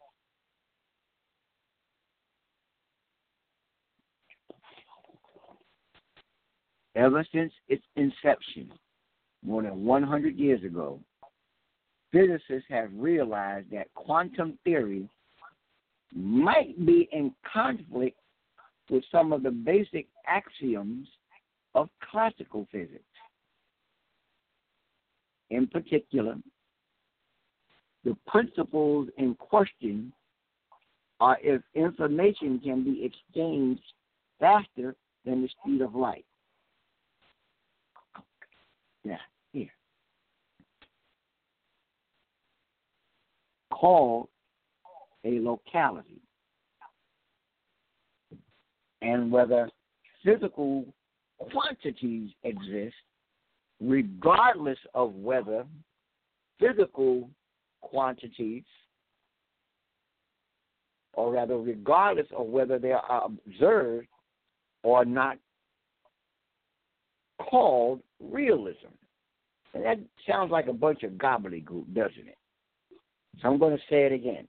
Ever since its inception, more than one hundred years ago, physicists have realized that quantum theory might be in conflict with some of the basic axioms of classical physics. In particular, the principles in question are if information can be exchanged faster than the speed of light. Yeah, here. Called a locality. And whether physical quantities exist, regardless of whether physical quantities, or rather regardless of whether they are observed or not, called realism. And that sounds like a bunch of gobbledygook, doesn't it? So I'm going to say it again.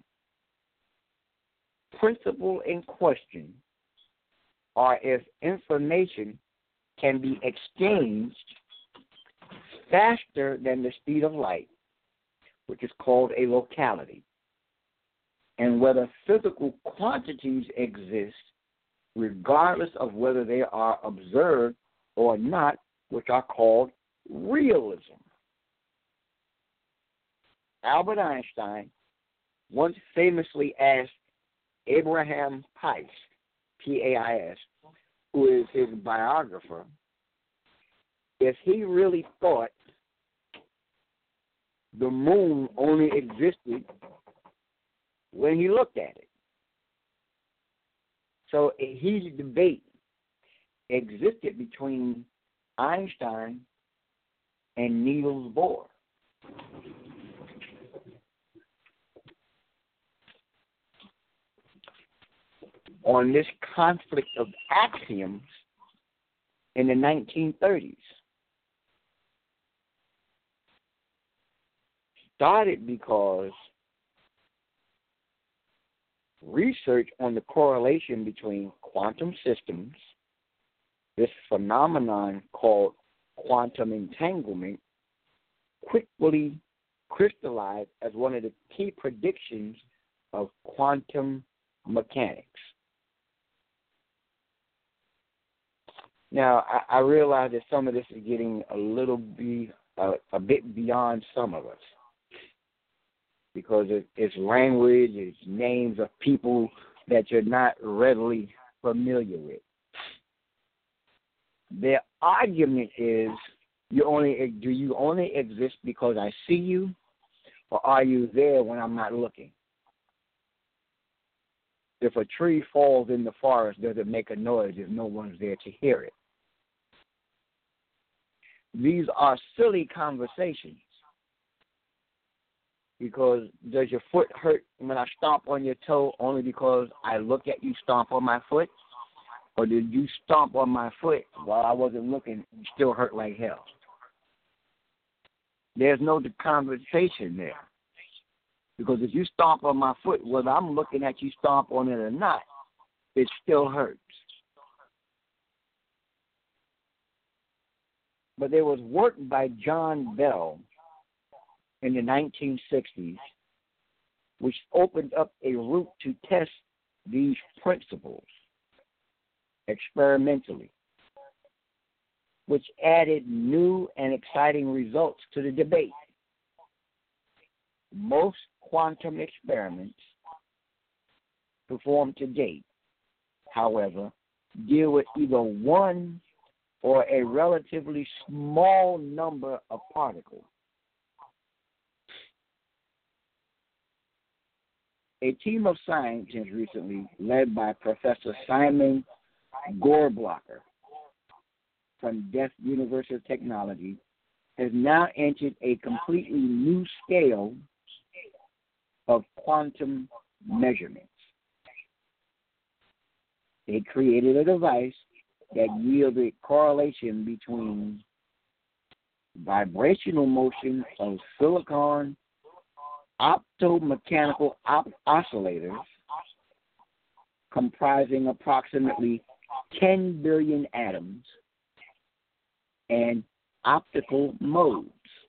Principle in question are if information can be exchanged faster than the speed of light, which is called a locality, and whether physical quantities exist regardless of whether they are observed or not, which are called realism. Albert Einstein once famously asked Abraham Pais, P A I S, who is his biographer, if he really thought the moon only existed when he looked at it. So a heated debate existed between Einstein and Niels Bohr. On this conflict of axioms in the nineteen thirties. Started because research on the correlation between quantum systems, this phenomenon called quantum entanglement, quickly crystallized as one of the key predictions of quantum mechanics. Now, I, I realize that some of this is getting a little be, uh, a bit beyond some of us, because it, it's language, it's names of people that you're not readily familiar with. Their argument is, you only do you only exist because I see you, or are you there when I'm not looking? If a tree falls in the forest, does it make a noise if no one's there to hear it? These are silly conversations, because does your foot hurt when I stomp on your toe only because I look at you stomp on my foot? Or did you stomp on my foot while I wasn't looking and still hurt like hell? There's no conversation there. Because if you stomp on my foot, whether I'm looking at you stomp on it or not, it still hurts. But there was work by John Bell in the nineteen sixties which opened up a route to test these principles experimentally, which added new and exciting results to the debate. Most quantum experiments performed to date, however, deal with either one or a relatively small number of particles. A team of scientists recently, led by Professor Simon Gorblocker from Delft University of Technology, has now entered a completely new scale of quantum measurements. They created a device that yielded correlation between vibrational motion of silicon optomechanical op- oscillators comprising approximately ten billion atoms and optical modes.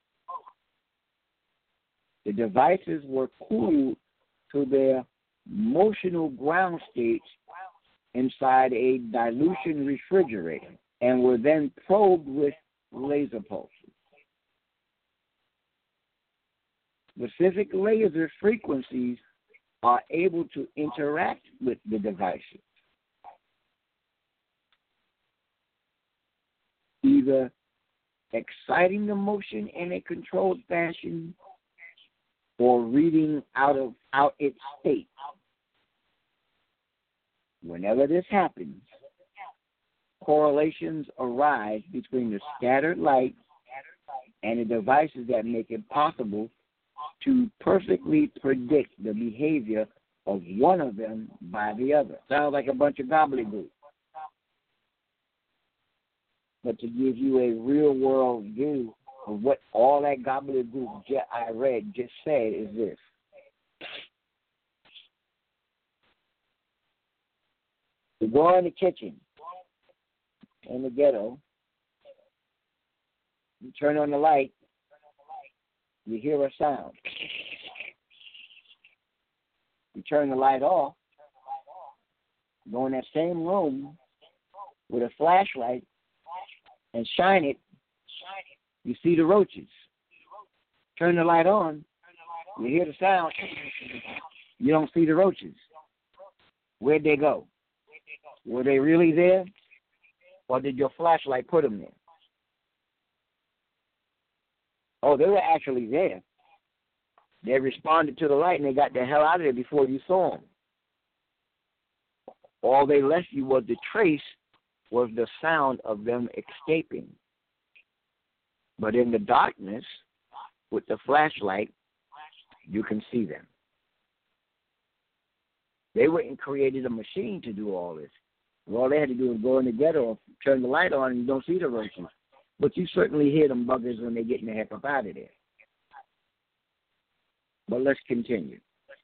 The devices were cooled to their motional ground states inside a dilution refrigerator and were then probed with laser pulses. Specific laser frequencies are able to interact with the devices, either exciting the motion in a controlled fashion or reading out of out its state. Whenever this happens, correlations arise between the scattered light and the devices that make it possible to perfectly predict the behavior of one of them by the other. Sounds like a bunch of gobbledygook. But to give you a real-world view of what all that gobbledygook I read just said is this. You go in the kitchen, in the ghetto, you turn on the light, you hear a sound. You turn the light off, go in that same room with a flashlight and shine it, you see the roaches. Turn the light on, you hear the sound, you don't see the roaches. Where'd they go? Were they really there? Or did your flashlight put them there? Oh, they were actually there. They responded to the light and they got the hell out of there before you saw them. All they left you was the trace, was the sound of them escaping. But in the darkness, with the flashlight, you can see them. They wouldn't created a machine to do all this. All they had to do was go in the ghetto, turn the light on, and you don't see the roaches. But you certainly hear them buggers when they're getting the heck up out of there. But let's continue.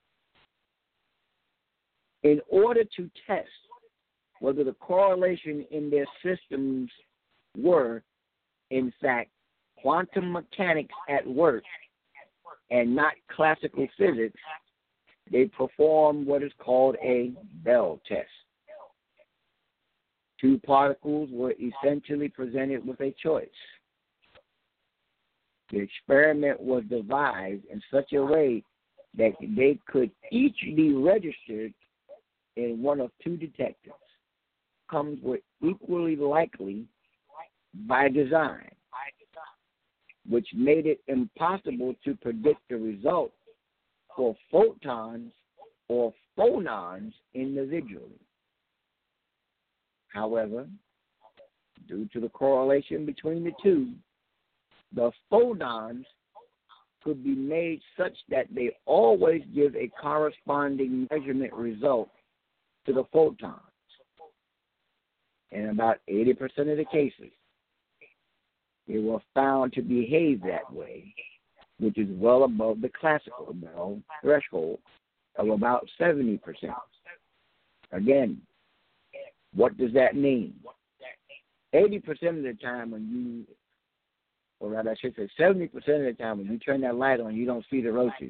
In order to test whether the correlation in their systems were, in fact, quantum mechanics at work and not classical physics, they performed what is called a Bell test. Two particles were essentially presented with a choice. The experiment was devised in such a way that they could each be registered in one of two detectors. Outcomes were equally likely by design, which made it impossible to predict the result for photons or phonons individually. However, due to the correlation between the two, the phonons could be made such that they always give a corresponding measurement result to the photons. In about eighty percent of the cases, they were found to behave that way, which is well above the classical Bell threshold of about seventy percent. Again, what does that mean? eighty percent of the time when you, or rather I should say seventy percent of the time when you turn that light on, you don't see the roaches.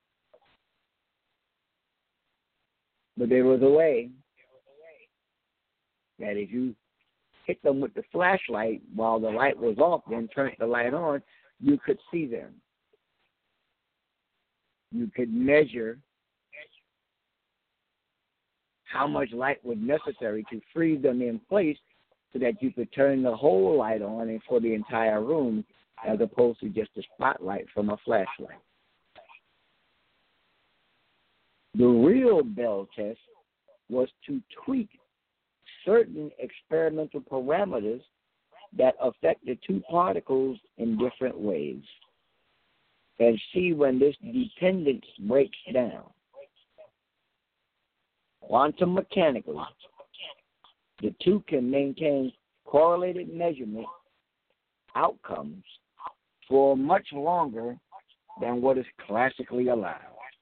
But there was a way that if you hit them with the flashlight while the light was off, then turn the light on, you could see them. You could measure how much light was necessary to freeze them in place so that you could turn the whole light on and for the entire room as opposed to just a spotlight from a flashlight. The real Bell test was to tweak certain experimental parameters that affect the two particles in different ways and see when this dependence breaks down. Quantum mechanically, the two can maintain correlated measurement outcomes for much longer than what is classically allowed.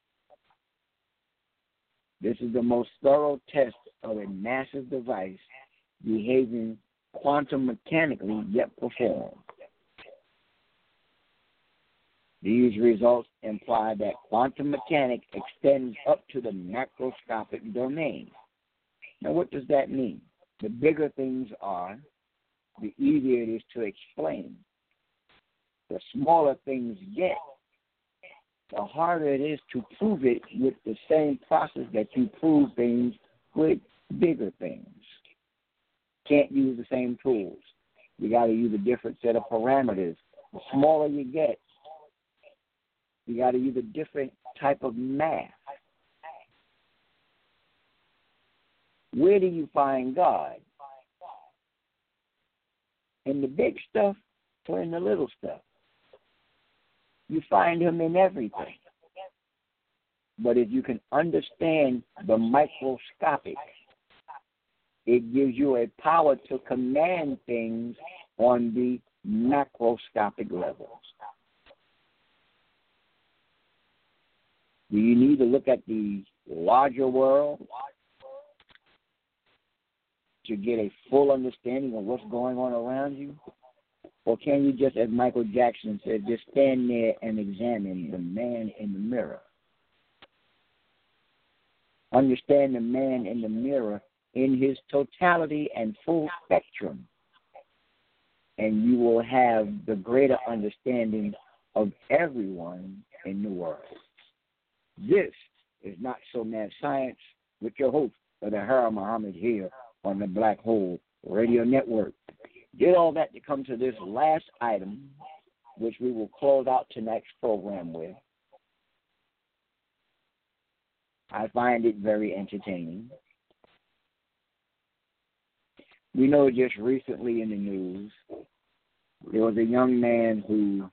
This is the most thorough test of a massive device behaving quantum mechanically yet performed. These results imply that quantum mechanics extends up to the macroscopic domain. Now, what does that mean? The bigger things are, the easier it is to explain. The smaller things get, the harder it is to prove it with the same process that you prove things with bigger things. Can't use the same tools. You got to use a different set of parameters. The smaller you get, you got to use a different type of math. Where do you find God? In the big stuff or in the little stuff? You find him in everything. But if you can understand the microscopic, it gives you a power to command things on the macroscopic levels. Do you need to look at the larger world to get a full understanding of what's going on around you? Or can you just, as Michael Jackson said, just stand there and examine the man in the mirror? Understand the man in the mirror in his totality and full spectrum, and you will have the greater understanding of everyone in the world. This is Not So Mad Science with your host, Brother Harold Muhammad, here on the Black Hole Radio Network. Did all that to come to this last item, which we will close out tonight's program with. I find it very entertaining. We know just recently in the news There was a young man who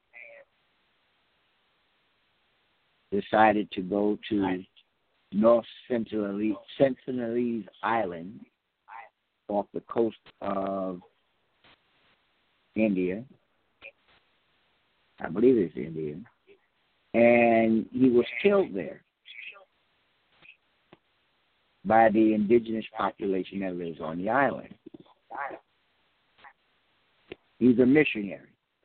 decided to go to North Sentinelese, Sentinelese Island off the coast of India. I believe it's India. And he was killed there by the indigenous population that lives on the island. He's a missionary.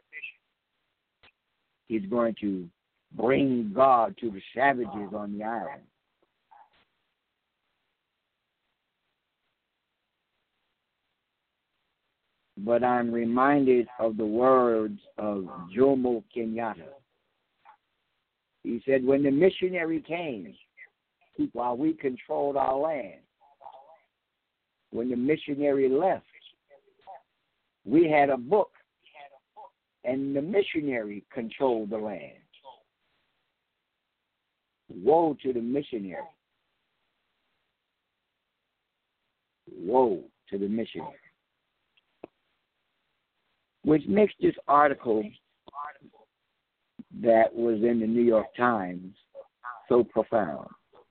He's going to bring God to the savages on the island. But I'm reminded of the words of Jomo Kenyatta. He said, when the missionary came, while we controlled our land, when the missionary left, we had a book, and the missionary controlled the land. Woe to the missionary. Woe to the missionary. Which makes this article that was in the New York Times so profound.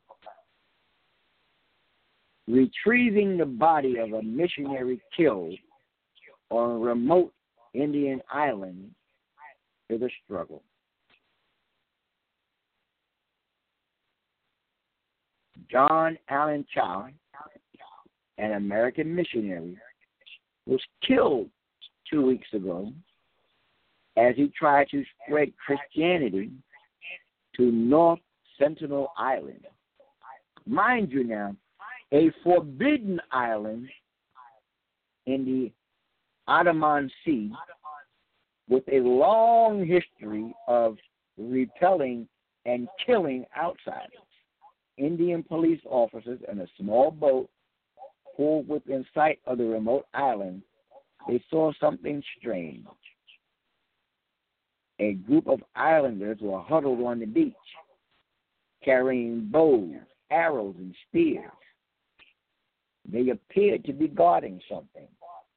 Retrieving the body of a missionary killed on a remote Indian island is a struggle. John Allen Chau, an American missionary, was killed two weeks ago as he tried to spread Christianity to North Sentinel Island. Mind you now, a forbidden island in the Andaman Sea with a long history of repelling and killing outsiders. Indian police officers in a small boat pulled within sight of the remote island, they saw something strange. A group of islanders were huddled on the beach, carrying bows, arrows, and spears. They appeared to be guarding something.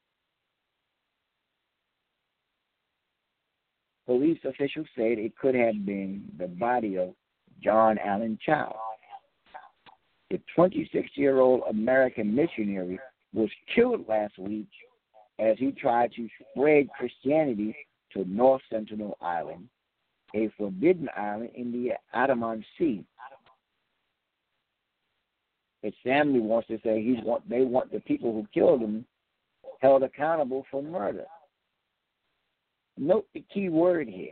Police officials said it could have been the body of John Allen Chau. The twenty-six-year-old American missionary was killed last week as he tried to spread Christianity to North Sentinel Island, a forbidden island in the Andaman Sea. His family wants to say he's want, they want the people who killed him held accountable for murder. Note the key word here.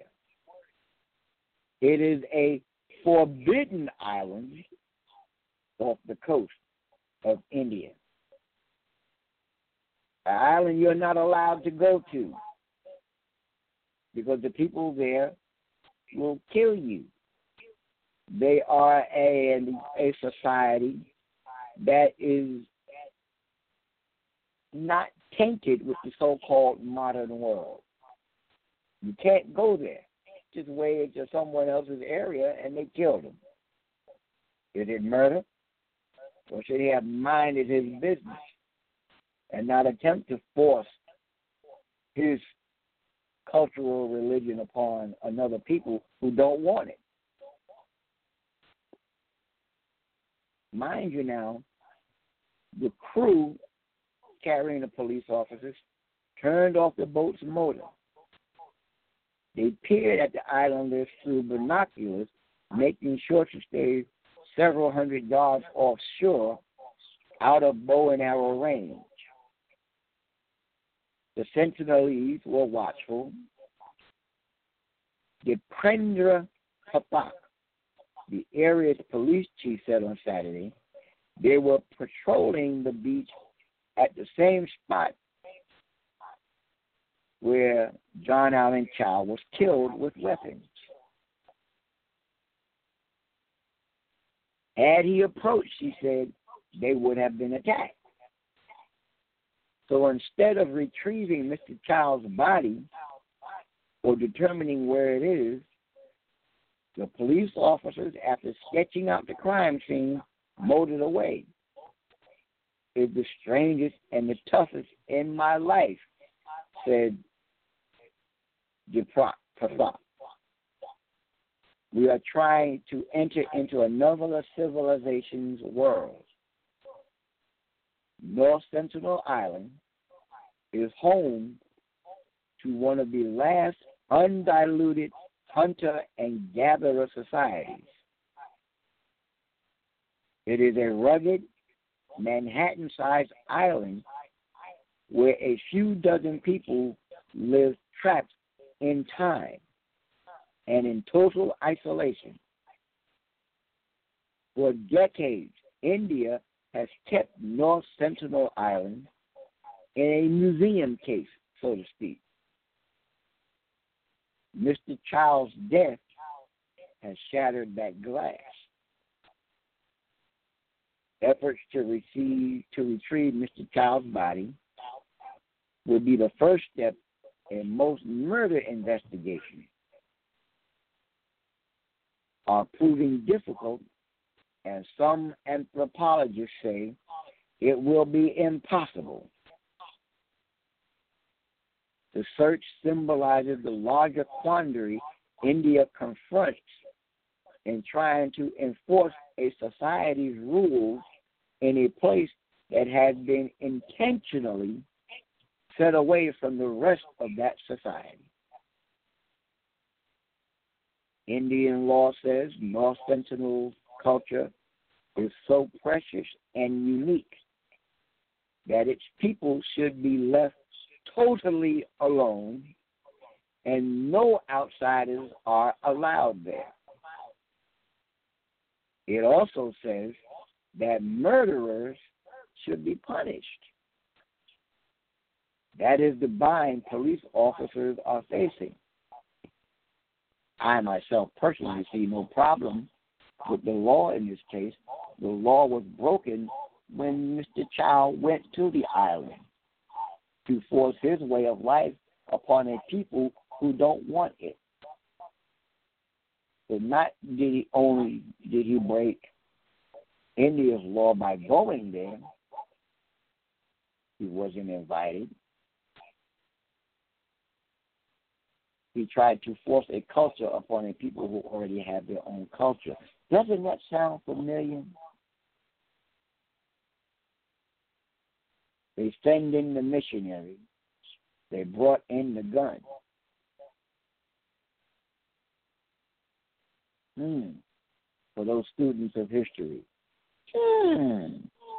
It is a forbidden island off the coast of India. An island you're not allowed to go to because the people there will kill you. They are a, a society that is not tainted with the so-called modern world. You can't go there. Just wade into someone else's area and they killed him. Is it murder? Or should he have minded his business and not attempt to force his cultural religion upon another people who don't want it? Mind you now, the crew carrying the police officers turned off the boat's motor. They peered at the islanders through binoculars, making sure to stay several hundred yards offshore out of bow and arrow range. The Sentinelese were watchful. The Prendra Papak, the area's police chief, said on Saturday, they were patrolling the beach at the same spot where John Allen Chau was killed with weapons. Had he approached, he said, they would have been attacked. So instead of retrieving Mister Chau's body or determining where it is, the police officers, after sketching out the crime scene, motored away. It's the strangest and the toughest in my life, said Deprop. We are trying to enter into another civilization's world. North Sentinel Island is home to one of the last undiluted hunter and gatherer societies. It is a rugged, Manhattan-sized island where a few dozen people live trapped in time and in total isolation. For decades, India has kept North Sentinel Island in a museum case, so to speak. Mister Child's death has shattered that glass. Efforts to receive to retrieve Mister Child's body will be the first step in most murder investigations. Are proving difficult, and some anthropologists say it will be impossible. The search symbolizes the larger quandary India confronts in trying to enforce a society's rules in a place that has been intentionally set away from the rest of that society. Indian law says North Sentinel's culture is so precious and unique that its people should be left totally alone and no outsiders are allowed there. It also says that murderers should be punished. That is the bind police officers are facing. I myself personally see no problem with the law in this case. The law was broken when Mister Child went to the island to force his way of life upon a people who don't want it. But not did he only did he break India's law by going there. He wasn't invited. He tried to force a culture upon a people who already have their own culture. Doesn't that sound familiar? They send in the missionary. They brought in the gun. Hmm. For those students of history. Hmm.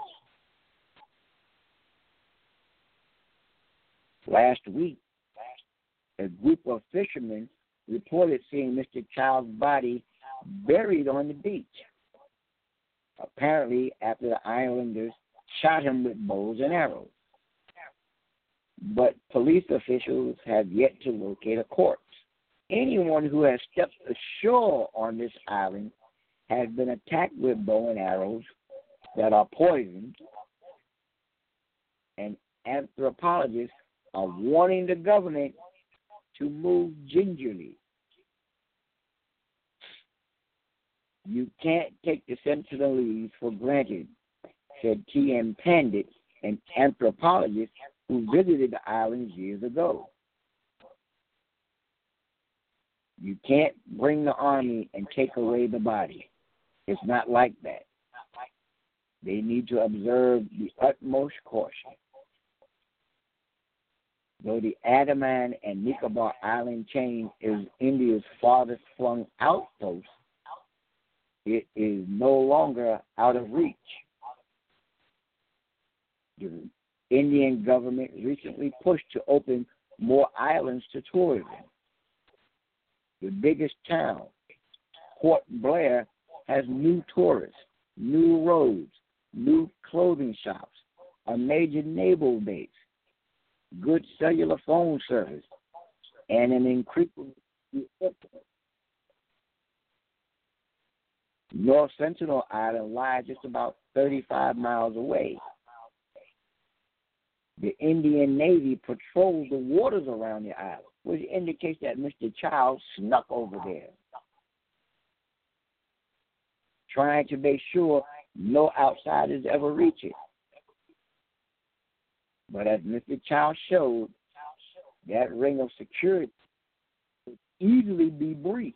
Last week, a group of fishermen reported seeing Mister Child's body buried on the beach. Apparently, after the islanders shot him with bows and arrows. But police officials have yet to locate a corpse. Anyone who has stepped ashore on this island has been attacked with bow and arrows that are poisoned, and anthropologists are warning the government to move gingerly. You can't take the Sentinelese for granted, said T M Pandit, an anthropologist who visited the islands years ago. You can't bring the army and take away the body. It's not like that. They need to observe the utmost caution. Though the Andaman and Nicobar Island chain is India's farthest flung outpost, it is no longer out of reach. The Indian government recently pushed to open more islands to tourism. The biggest town, Port Blair, has new tourists, new roads, new clothing shops, a major naval base, good cellular phone service, and an increasing airport. North Sentinel Island lies just about thirty-five miles away. The Indian Navy patrols the waters around the island, which indicates that Mister Child snuck over there, trying to make sure no outsiders ever reach it. But as Mister Child showed, that ring of security easily be breached.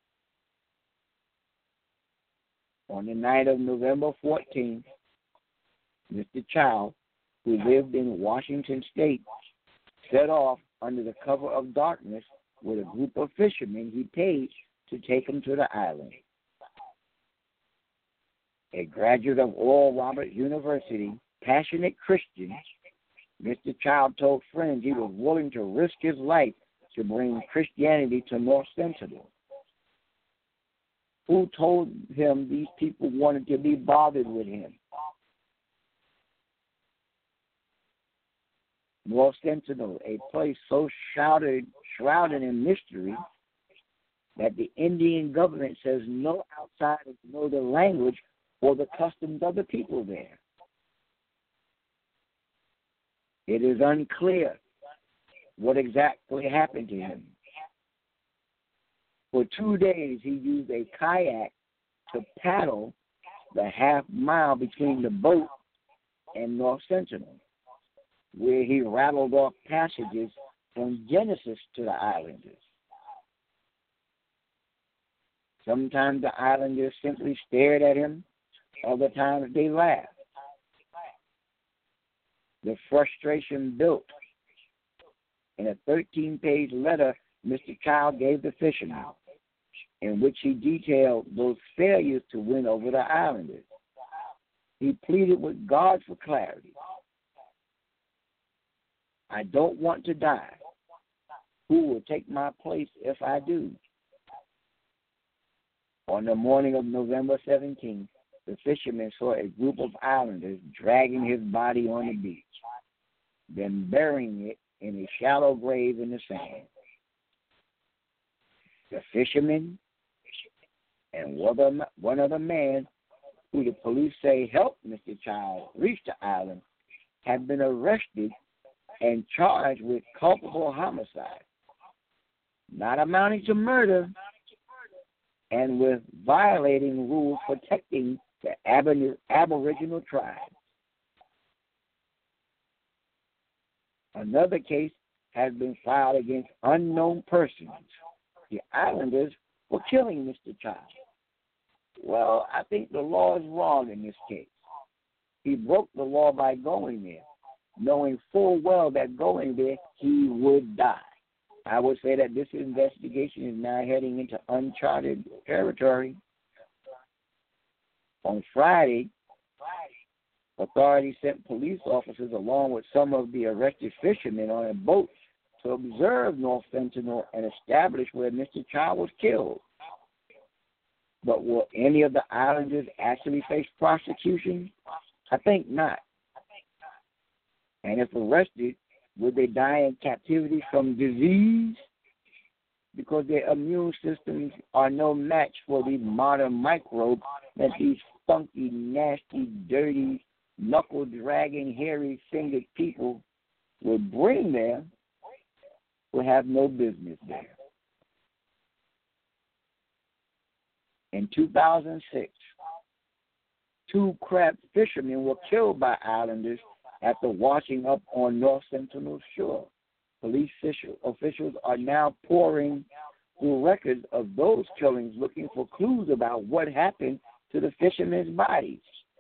On the night of November fourteenth, Mister Child, who lived in Washington State, set off under the cover of darkness with a group of fishermen he paid to take him to the island. A graduate of Oral Roberts University, passionate Christian, Mister Child told friends he was willing to risk his life to bring Christianity to North Sentinel. Who told him these people wanted to be bothered with him? North Sentinel, a place so shrouded, shrouded in mystery that the Indian government says no outsiders know the language or the customs of the people there. It is unclear what exactly happened to him. For two days, he used a kayak to paddle the half mile between the boat and North Sentinel, where he rattled off passages from Genesis to the islanders. Sometimes the islanders simply stared at him, other times they laughed. The frustration built. In a thirteen-page letter, Mister Child gave the fishermen, in which he detailed those failures to win over the islanders. He pleaded with God for clarity. I don't want to die. Who will take my place if I do? On the morning of November seventeenth, the fishermen saw a group of islanders dragging his body on the beach, then burying it in a shallow grave in the sand. The fishermen and one other man, who the police say helped Mister Child reach the island, have been arrested and charged with culpable homicide, not amounting to murder, and with violating rules protecting the ab- Aboriginal tribes. Another case has been filed against unknown persons. The islanders were killing Mister Child. Well, I think the law is wrong in this case. He broke the law by going there, knowing full well that going there he would die. I would say that this investigation is now heading into uncharted territory. On Friday, authorities sent police officers along with some of the arrested fishermen on a boat to observe North Sentinel and establish where Mister Child was killed. But will any of the islanders actually face prosecution? I think not. And if arrested, would they die in captivity from disease? Because their immune systems are no match for these modern microbes that these funky, nasty, dirty, knuckle-dragging, hairy-fingered people would bring there, would have no business there. In two thousand six, two crab fishermen were killed by islanders after washing up on North Sentinel's shore. Police officials are now pouring through records of those killings looking for clues about what happened to the fishermen's bodies.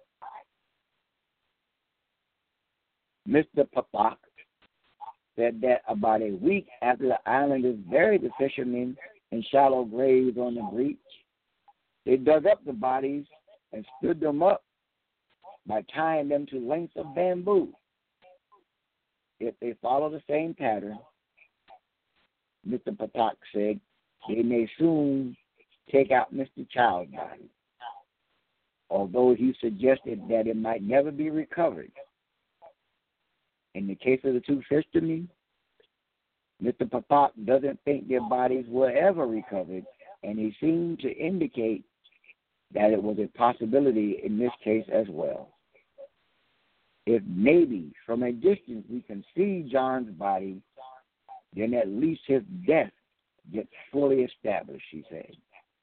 Mister Papak said that about a week after the islanders buried the fishermen in shallow graves on the beach, they dug up the bodies and stood them up by tying them to lengths of bamboo. If they follow the same pattern, Mister Patak said, they may soon take out Mister Child's body, although he suggested that it might never be recovered. In the case of the two fishermen, Mister Patak doesn't think their bodies were ever recovered, and he seemed to indicate that it was a possibility in this case as well. If maybe from a distance we can see John's body, then at least his death gets fully established, he said.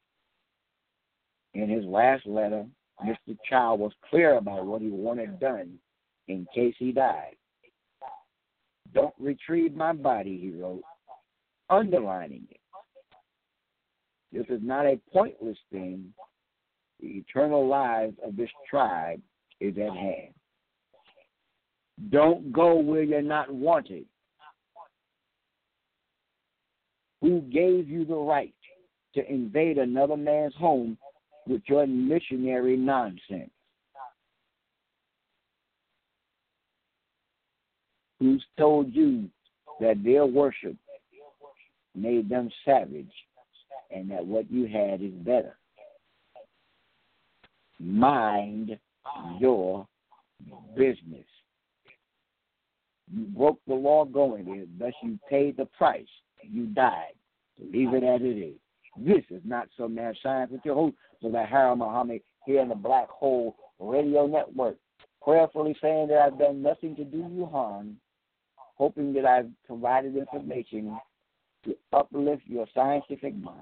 In his last letter, Mister Child was clear about what he wanted done in case he died. Don't retrieve my body, he wrote, underlining it. This is not a pointless thing. The eternal lives of this tribe is at hand. Don't go where you're not wanted. Who gave you the right to invade another man's home with your missionary nonsense? Who's told you that their worship made them savage and that what you had is better? Mind your business. You broke the law going there, thus you paid the price. You died. Leave it as it is. This is not some mad science with your host, Brother Harold Muhammad, here in the Black Hole Radio Network, prayerfully saying that I've done nothing to do you harm, hoping that I've provided information to uplift your scientific mind,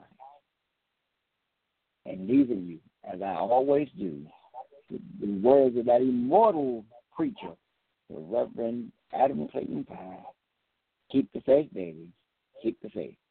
and leaving you, as I always do, with the words of that immortal preacher, the Reverend Adam Clayton Powell. Keep the faith, baby. Keep the faith.